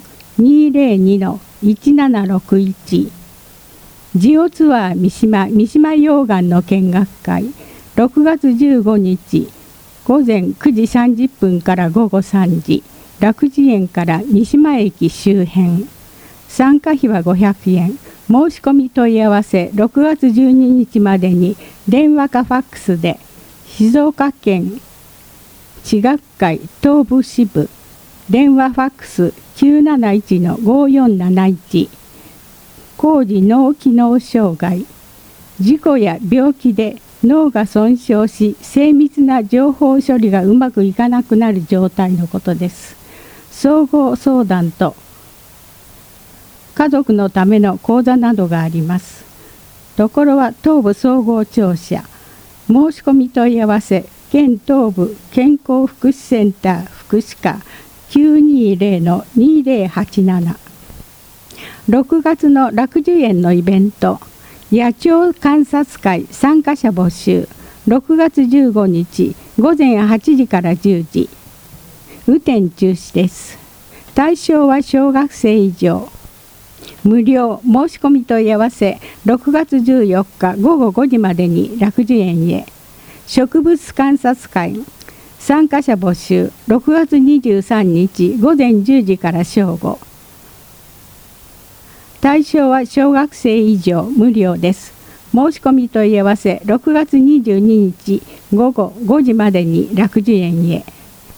054-202-1761。ジオツアー三島溶岩の見学会6月15日午前9時30分から午後3時。楽寺園から三島駅周辺。参加費は500円。申し込み問い合わせ6月12日までに電話かファックスで静岡県地学会東部支部電話ファックス 971-5471。高次脳機能障害。事故や病気で脳が損傷し精密な情報処理がうまくいかなくなる状態のことです。総合相談と家族のための講座などがあります。ところは東部総合庁舎。申し込み問い合わせ県東部健康福祉センター福祉課 920-2087。6月の楽寿園のイベント野鳥観察会参加者募集6月15日午前8時から10時。雨天中止です。対象は小学生以上。無料。申し込み問い合わせ6月14日午後5時までに楽寿園へ。植物観察会参加者募集6月23日午前10時から正午。対象は小学生以上。無料です。申し込み問い合わせ6月22日午後5時までに楽寿園へ。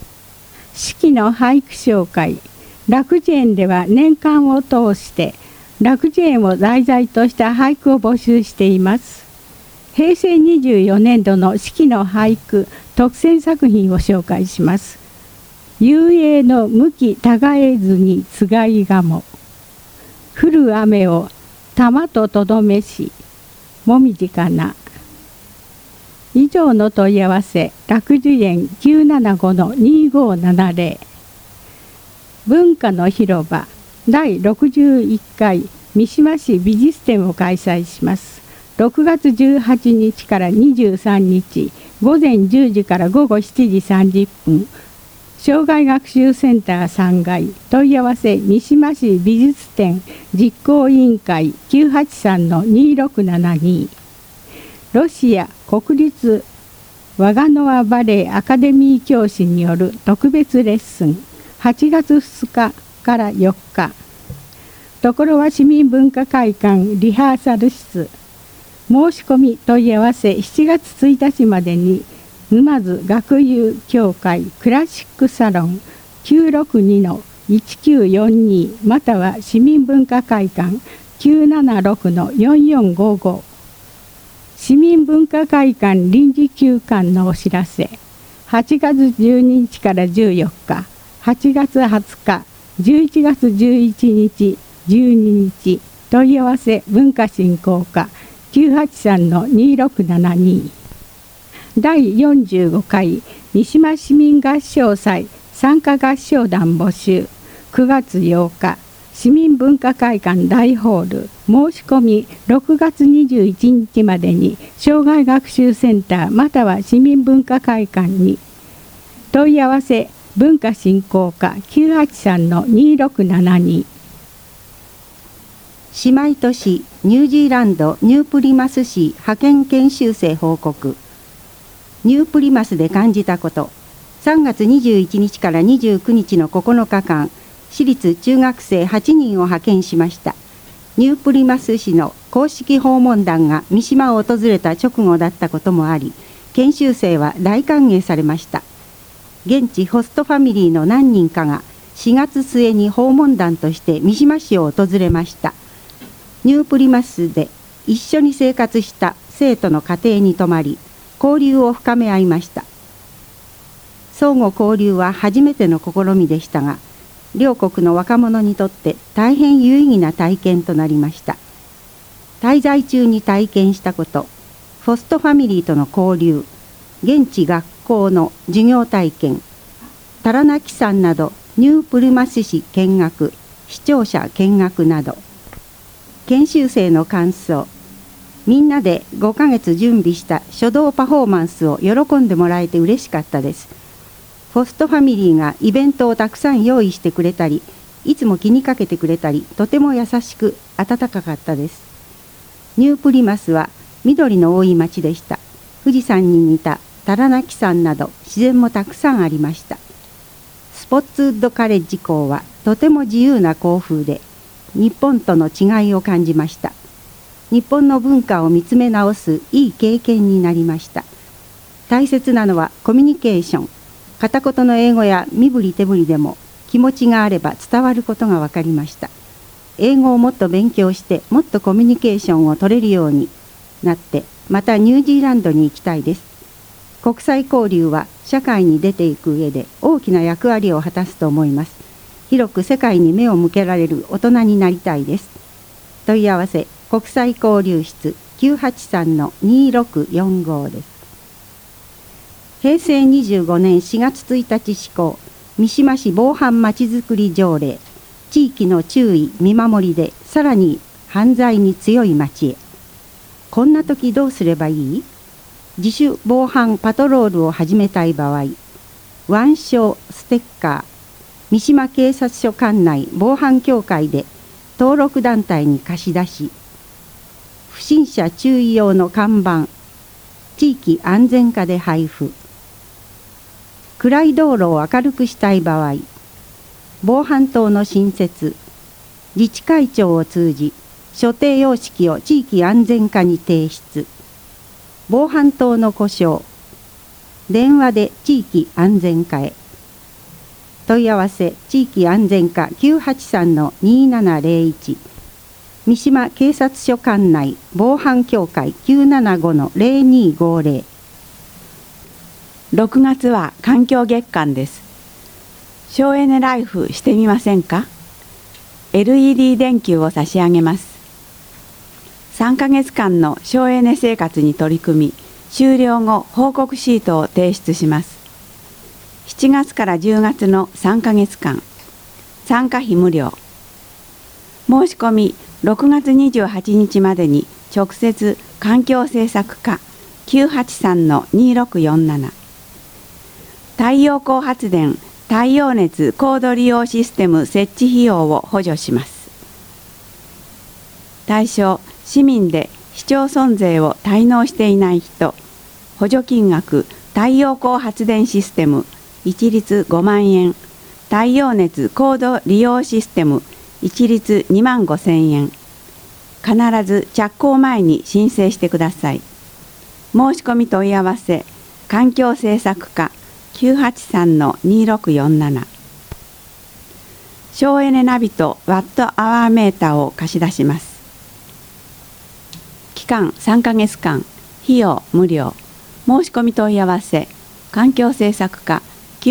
四季の俳句紹介。楽寿園では年間を通して楽寿園を題材とした俳句を募集しています。平成24年度の四季の俳句特選作品を紹介します。遊泳の向きたがえずにつがいがも、降る雨を玉ととどめし、もみじかな。以上の問い合わせ、楽寿園 975-2570。文化の広場第61回三島市美術展を開催します。6月18日から23日、午前10時から午後7時30分、障害学習センター3階、問い合わせ三島市美術展実行委員会 983-2672。ロシア国立ワガノワバレエアカデミー教師による特別レッスン、8月2日から4日。ところは市民文化会館リハーサル室。申し込み問い合わせ7月1日までに沼津学友協会クラシックサロン 962-1942 または市民文化会館 976-4455。市民文化会館臨時休館のお知らせ。8月12日から14日、8月20日、11月11日、12日、問い合わせ文化振興課 983-2672。第45回三島市民合唱祭参加合唱団募集。9月8日、市民文化会館大ホール。申し込み6月21日までに障害学習センターまたは市民文化会館に。問い合わせ文化振興課 983-2672。 姉妹都市ニュージーランドニュープリマス市派遣研修生報告。ニュープリマスで感じたこと。3月21日から29日の9日間、私立中学生8人を派遣しました。ニュープリマス市の公式訪問団が三島を訪れた直後だったこともあり、研修生は大歓迎されました。現地ホストファミリーの何人かが4月末に訪問団として三島市を訪れました。ニュープリマスで一緒に生活した生徒の家庭に泊まり、交流を深め合いました。相互交流は初めての試みでしたが、両国の若者にとって大変有意義な体験となりました。滞在中に体験したこと、ホストファミリーとの交流、現地学校の授業体験、タラナキ山などニュープリマス市見学、視聴者見学など。研修生の感想。みんなで5ヶ月準備した書道パフォーマンスを喜んでもらえて嬉しかったです。ホストファミリーがイベントをたくさん用意してくれたり、いつも気にかけてくれたり、とても優しく温かかったです。ニュープリマスは緑の多い町でした。富士山に似たタラナキ山など自然もたくさんありました。スポッツウッドカレッジ校はとても自由な校風で、日本との違いを感じました。日本の文化を見つめ直すいい経験になりました。大切なのはコミュニケーション。片言の英語や身振り手振りでも気持ちがあれば伝わることが分かりました。英語をもっと勉強してもっとコミュニケーションを取れるようになってまたニュージーランドに行きたいです。国際交流は社会に出ていく上で大きな役割を果たすと思います。広く世界に目を向けられる大人になりたいです。問い合わせ国際交流室 983-2645 です。平成25年4月1日施行三島市防犯まちづくり条例。地域の注意見守りでさらに犯罪に強い町へ。こんな時どうすればいい？自主防犯パトロールを始めたい場合、腕章ステッカー、三島警察署管内防犯協会で登録団体に貸し出し、不審者注意用の看板、地域安全課で配布。暗い道路を明るくしたい場合、防犯灯の新設、自治会長を通じ所定様式を地域安全課に提出。防犯灯の故障、電話で地域安全課へ。問い合わせ地域安全課 983-2701。 三島警察署管内防犯協会 975-0250。 6月は環境月間です。省エネライフしてみませんか？ LED 電球を差し上げます。3ヶ月間の省エネ生活に取り組み、終了後報告シートを提出します。7月から10月の3ヶ月間、参加費無料。申し込み6月28日までに直接環境政策課 983-2647。太陽光発電太陽熱高度利用システム設置費用を補助します。対象市民で市町村税を滞納していない人。補助金額太陽光発電システム一律5万円、太陽熱高度利用システム一律2万5千円。必ず着工前に申請してください。申し込み問い合わせ環境政策課 983-2647。 省エネナビとワットアワーメーターを貸し出します。期間3ヶ月間、費用無料。申し込み問い合わせ環境政策課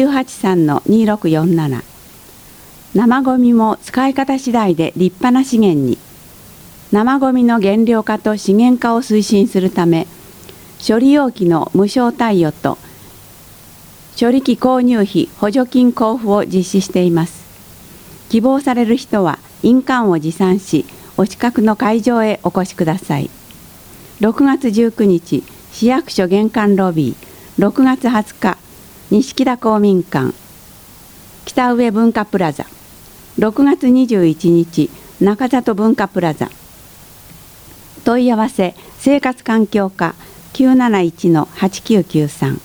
983-2647。 生ごみも使い方次第で立派な資源に。生ごみの減量化と資源化を推進するため、処理容器の無償貸与と処理機購入費補助金交付を実施しています。希望される人は印鑑を持参し、お近くの会場へお越しください。6月19日、市役所玄関ロビー。6月20日、錦田公民館、北上文化プラザ。6月21日、中里文化プラザ。問い合わせ生活環境課 971-8993。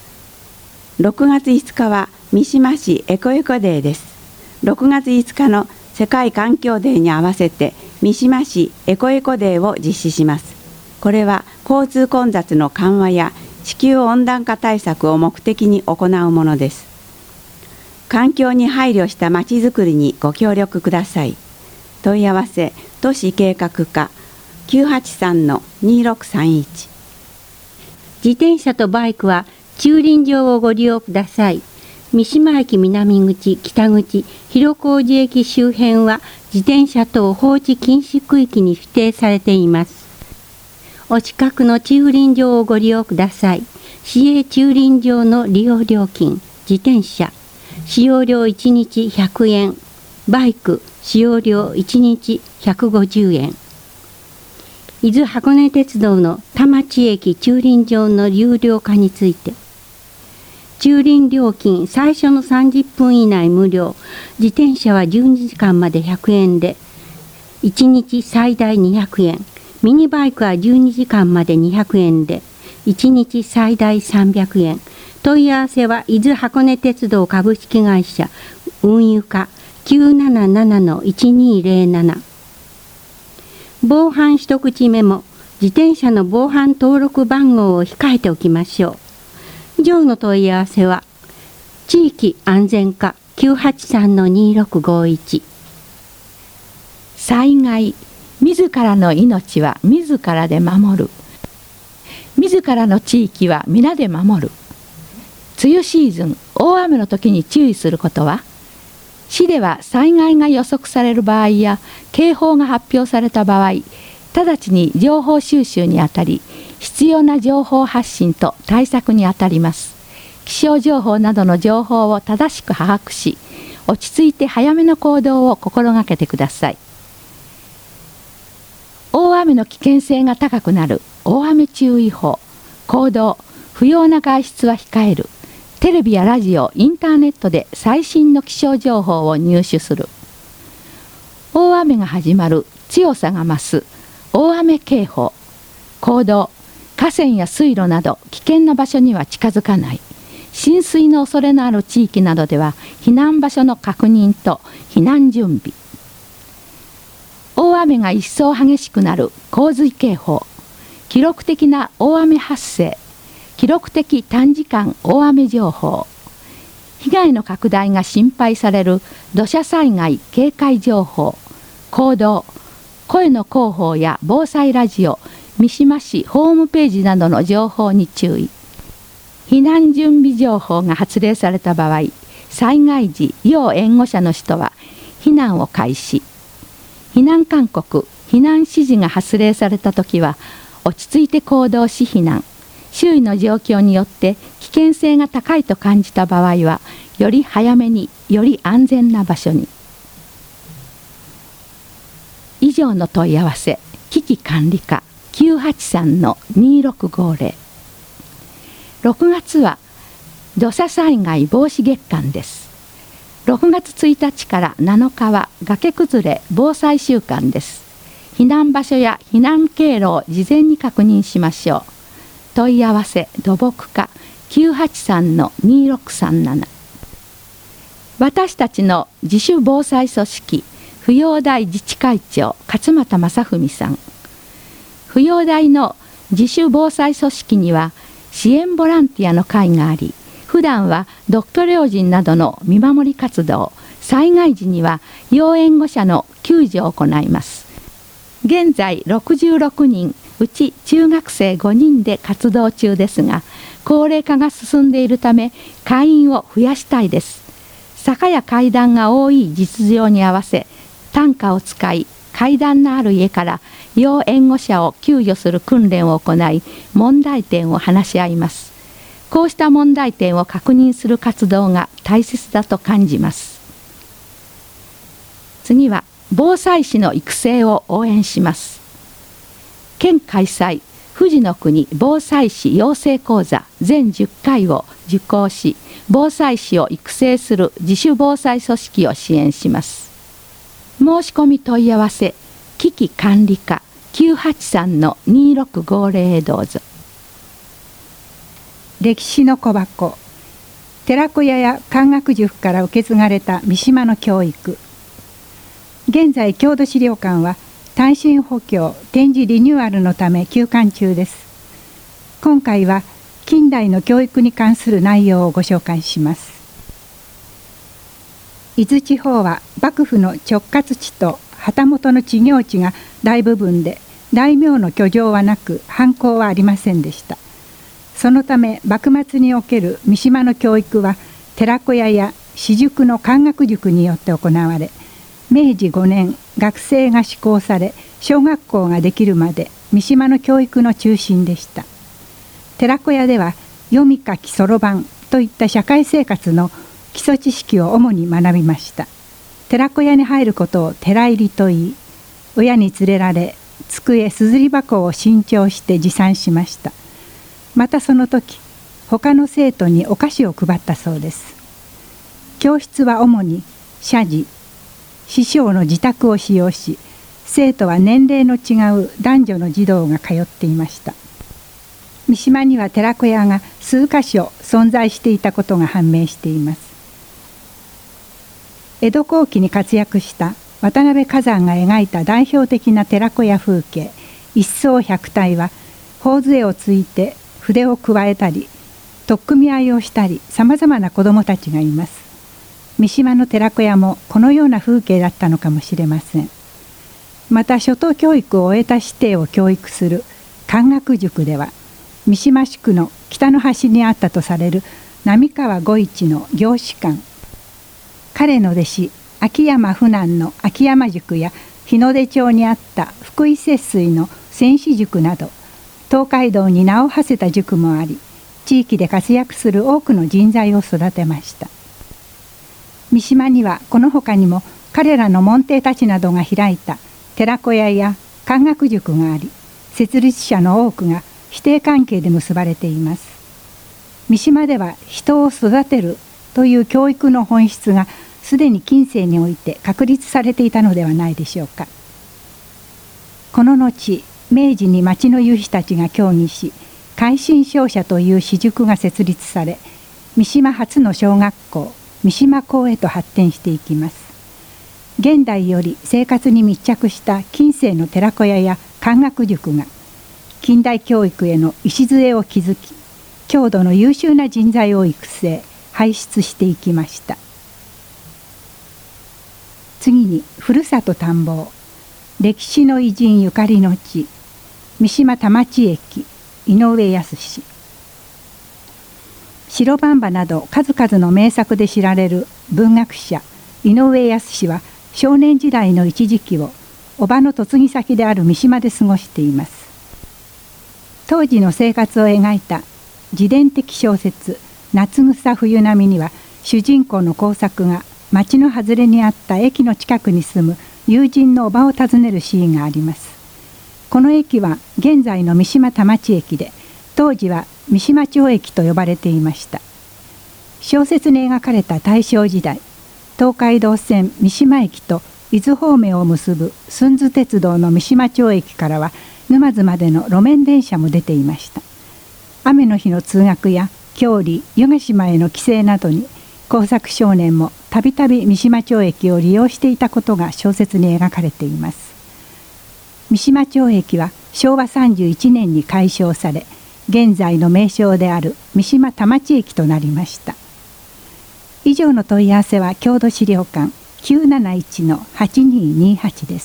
6月5日は三島市エコエコデーです。6月5日の世界環境デーに合わせて三島市エコエコデーを実施します。これは交通混雑の緩和や地球温暖化対策を目的に行うものです。環境に配慮したまちづくりにご協力ください。問い合わせ都市計画課 983-2631。 自転車とバイクは駐輪場をご利用ください。三島駅南口、北口、広小路駅周辺は自転車等放置禁止区域に指定されています。お近くの駐輪場をご利用ください。市営駐輪場の利用料金、自転車、使用料1日100円、バイク、使用料1日150円。伊豆箱根鉄道の田町駅駐輪場の有料化について、駐輪料金最初の30分以内無料、自転車は12時間まで100円で、1日最大200円。ミニバイクは12時間まで200円で、1日最大300円。問い合わせは伊豆箱根鉄道株式会社運輸課 977-1207。 防犯一口メモ、自転車の防犯登録番号を控えておきましょう。以上の問い合わせは地域安全課 983-2651。 災害、自らの命は自らで守る。自らの地域は皆で守る。梅雨シーズン、大雨の時に注意することは、市では災害が予測される場合や警報が発表された場合、直ちに情報収集にあたり、必要な情報発信と対策にあたります。気象情報などの情報を正しく把握し、落ち着いて早めの行動を心がけてください。大雨の危険性が高くなる大雨注意報、行動、不要な外出は控える。テレビやラジオ、インターネットで最新の気象情報を入手する。大雨が始まる、強さが増す大雨警報、行動、河川や水路など危険な場所には近づかない。浸水の恐れのある地域などでは避難場所の確認と避難準備。大雨が一層激しくなる洪水警報、記録的な大雨発生、記録的短時間大雨情報、被害の拡大が心配される土砂災害警戒情報、行動、 声の広報や防災ラジオ、三島市ホームページなどの情報に注意。避難準備情報が発令された場合、災害時要援護者の人は避難を開始。避難勧告、避難指示が発令されたときは落ち着いて行動し避難。周囲の状況によって危険性が高いと感じた場合はより早めにより安全な場所に。以上の問い合わせ、危機管理課 983-2650。6月は土砂災害防止月間です。6月1日から7日は崖崩れ防災週間です。避難場所や避難経路を事前に確認しましょう。問い合わせ土木課 983-2637。私たちの自主防災組織扶養台自治会長勝俣正文さん。扶養台の自主防災組織には支援ボランティアの会があり、普段は独居老人などの見守り活動、災害時には要援護者の救助を行います。現在66人、うち中学生5人で活動中ですが、高齢化が進んでいるため会員を増やしたいです。坂や階段が多い実情に合わせ、担架を使い、階段のある家から要援護者を救助する訓練を行い、問題点を話し合います。こうした問題点を確認する活動が大切だと感じます。次は防災士の育成を応援します。県開催富士の国防災士養成講座全10回を受講し、防災士を育成する自主防災組織を支援します。申し込み問い合わせ危機管理課 983-2650 へどうぞ。 歴史の小箱、寺子屋や漢学塾から受け継がれた三島の教育。現在郷土資料館は耐震補強展示リニューアルのため休館中です。今回は近代の教育に関する内容をご紹介します。伊豆地方は幕府の直轄地と旗本の知行地が大部分で、大名の居城はなく藩校はありませんでした。そのため幕末における三島の教育は寺子屋や私塾の漢学塾によって行われ、明治5年学制が施行され小学校ができるまで三島の教育の中心でした。寺子屋では読み書きそろばんといった社会生活の基礎知識を主に学びました。寺子屋に入ることを寺入りと言い、親に連れられ机すずり箱を新調して持参しました。またその時他の生徒にお菓子を配ったそうです。教室は主に社寺、師匠の自宅を使用し、生徒は年齢の違う男女の児童が通っていました。三島には寺子屋が数か所存在していたことが判明しています。江戸後期に活躍した渡辺崋山が描いた代表的な寺子屋風景一掃百体は、頬杖をついて筆をくわえたり取っ組み合いをしたり、さまざまな子どもたちがいます。三島の寺子屋もこのような風景だったのかもしれません。また初等教育を終えた子弟を教育する漢学塾では、三島宿の北の端にあったとされる並河五一の行士館、彼の弟子秋山不南の秋山塾や日の出町にあった福井節水の戦士塾など、東海道に名を馳せた塾もあり、地域で活躍する多くの人材を育てました。三島にはこの他にも彼らの門弟たちなどが開いた寺子屋や漢学塾があり、設立者の多くが師弟関係で結ばれています。三島では人を育てるという教育の本質がすでに近世において確立されていたのではないでしょうか。この後、明治に町の有志たちが協議し、海心商社という私塾が設立され、三島初の小学校三島校へと発展していきます。現代より生活に密着した近世の寺子屋や漢学塾が近代教育への礎を築き、郷土の優秀な人材を育成輩出していきました。次にふるさと探訪。 歴史の偉人ゆかりの地三島田町駅井上靖。白ばんばなど数々の名作で知られる文学者井上靖は少年時代の一時期を叔母の嫁ぎ先である三島で過ごしています。当時の生活を描いた自伝的小説「夏草冬波」には主人公の耕作が町の外れにあった駅の近くに住む友人の叔母を訪ねるシーンがあります。この駅は現在の三島田町駅で、当時は三島町駅と呼ばれていました。小説に描かれた大正時代、東海道線三島駅と伊豆方面を結ぶ駿豆鉄道の三島町駅からは沼津までの路面電車も出ていました。雨の日の通学や郷里湯ヶ島への帰省などに耕作少年もたびたび三島町駅を利用していたことが小説に描かれています。三島町駅は昭和31年に改称され、現在の名称である三島田町駅となりました。以上の問い合わせは郷土資料館 971-8228 です。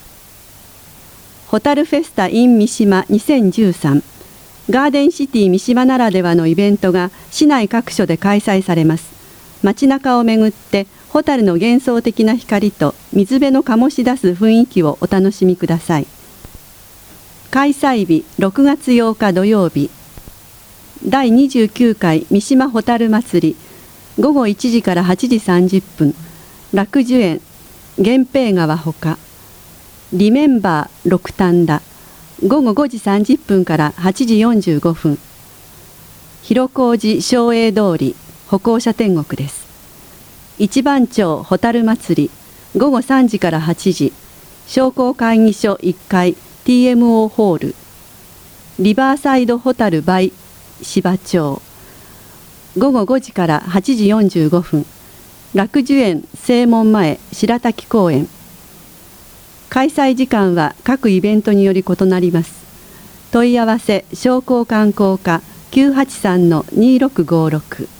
ホタルフェスタ in 三島2013ガーデンシティ三島ならではのイベントが市内各所で開催されます。街中をめぐってホタルの幻想的な光と水辺の醸し出す雰囲気をお楽しみください。開催日6月8日土曜日、第29回三島ホタル祭り、午後1時から8時30分、楽寿園、源平川ほか、リメンバー六反田、午後5時30分から8時45分、広小路松栄通り、歩行者天国です。一番町ホタル祭り、午後3時から8時、商工会議所1階、TMO ホール、リバーサイドホタルバイ芝町、午後5時から8時45分、楽寿園正門前白滝公園。開催時間は各イベントにより異なります。問い合わせ商工観光課 983-2656。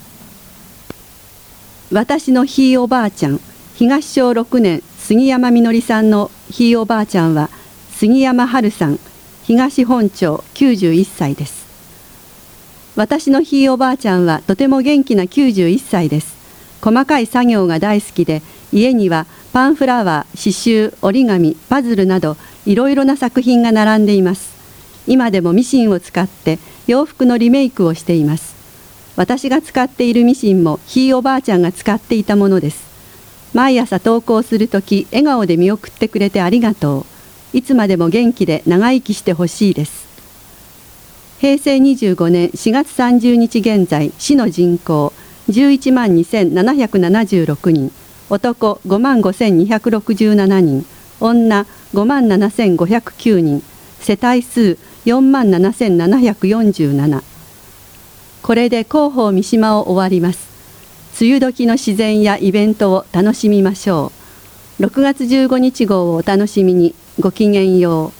私のひいおばあちゃん、東小6年杉山みのりさんのひいおばあちゃんは杉山春さん、東本町91歳です。私のひいおばあちゃんはとても元気な91歳です。細かい作業が大好きで、家にはパンフラワー、刺繍、折り紙、パズルなどいろいろな作品が並んでいます。今でもミシンを使って洋服のリメイクをしています。私が使っているミシンもひいおばあちゃんが使っていたものです。毎朝登校するとき笑顔で見送ってくれてありがとう。いつまでも元気で長生きしてほしいです。平成25年4月30日現在、市の人口11万2776人、男5万5267人、女5万7509人、世帯数4万7747。これで広報三島を終わります。梅雨時の自然やイベントを楽しみましょう。6月15日号をお楽しみに。ごきげんよう。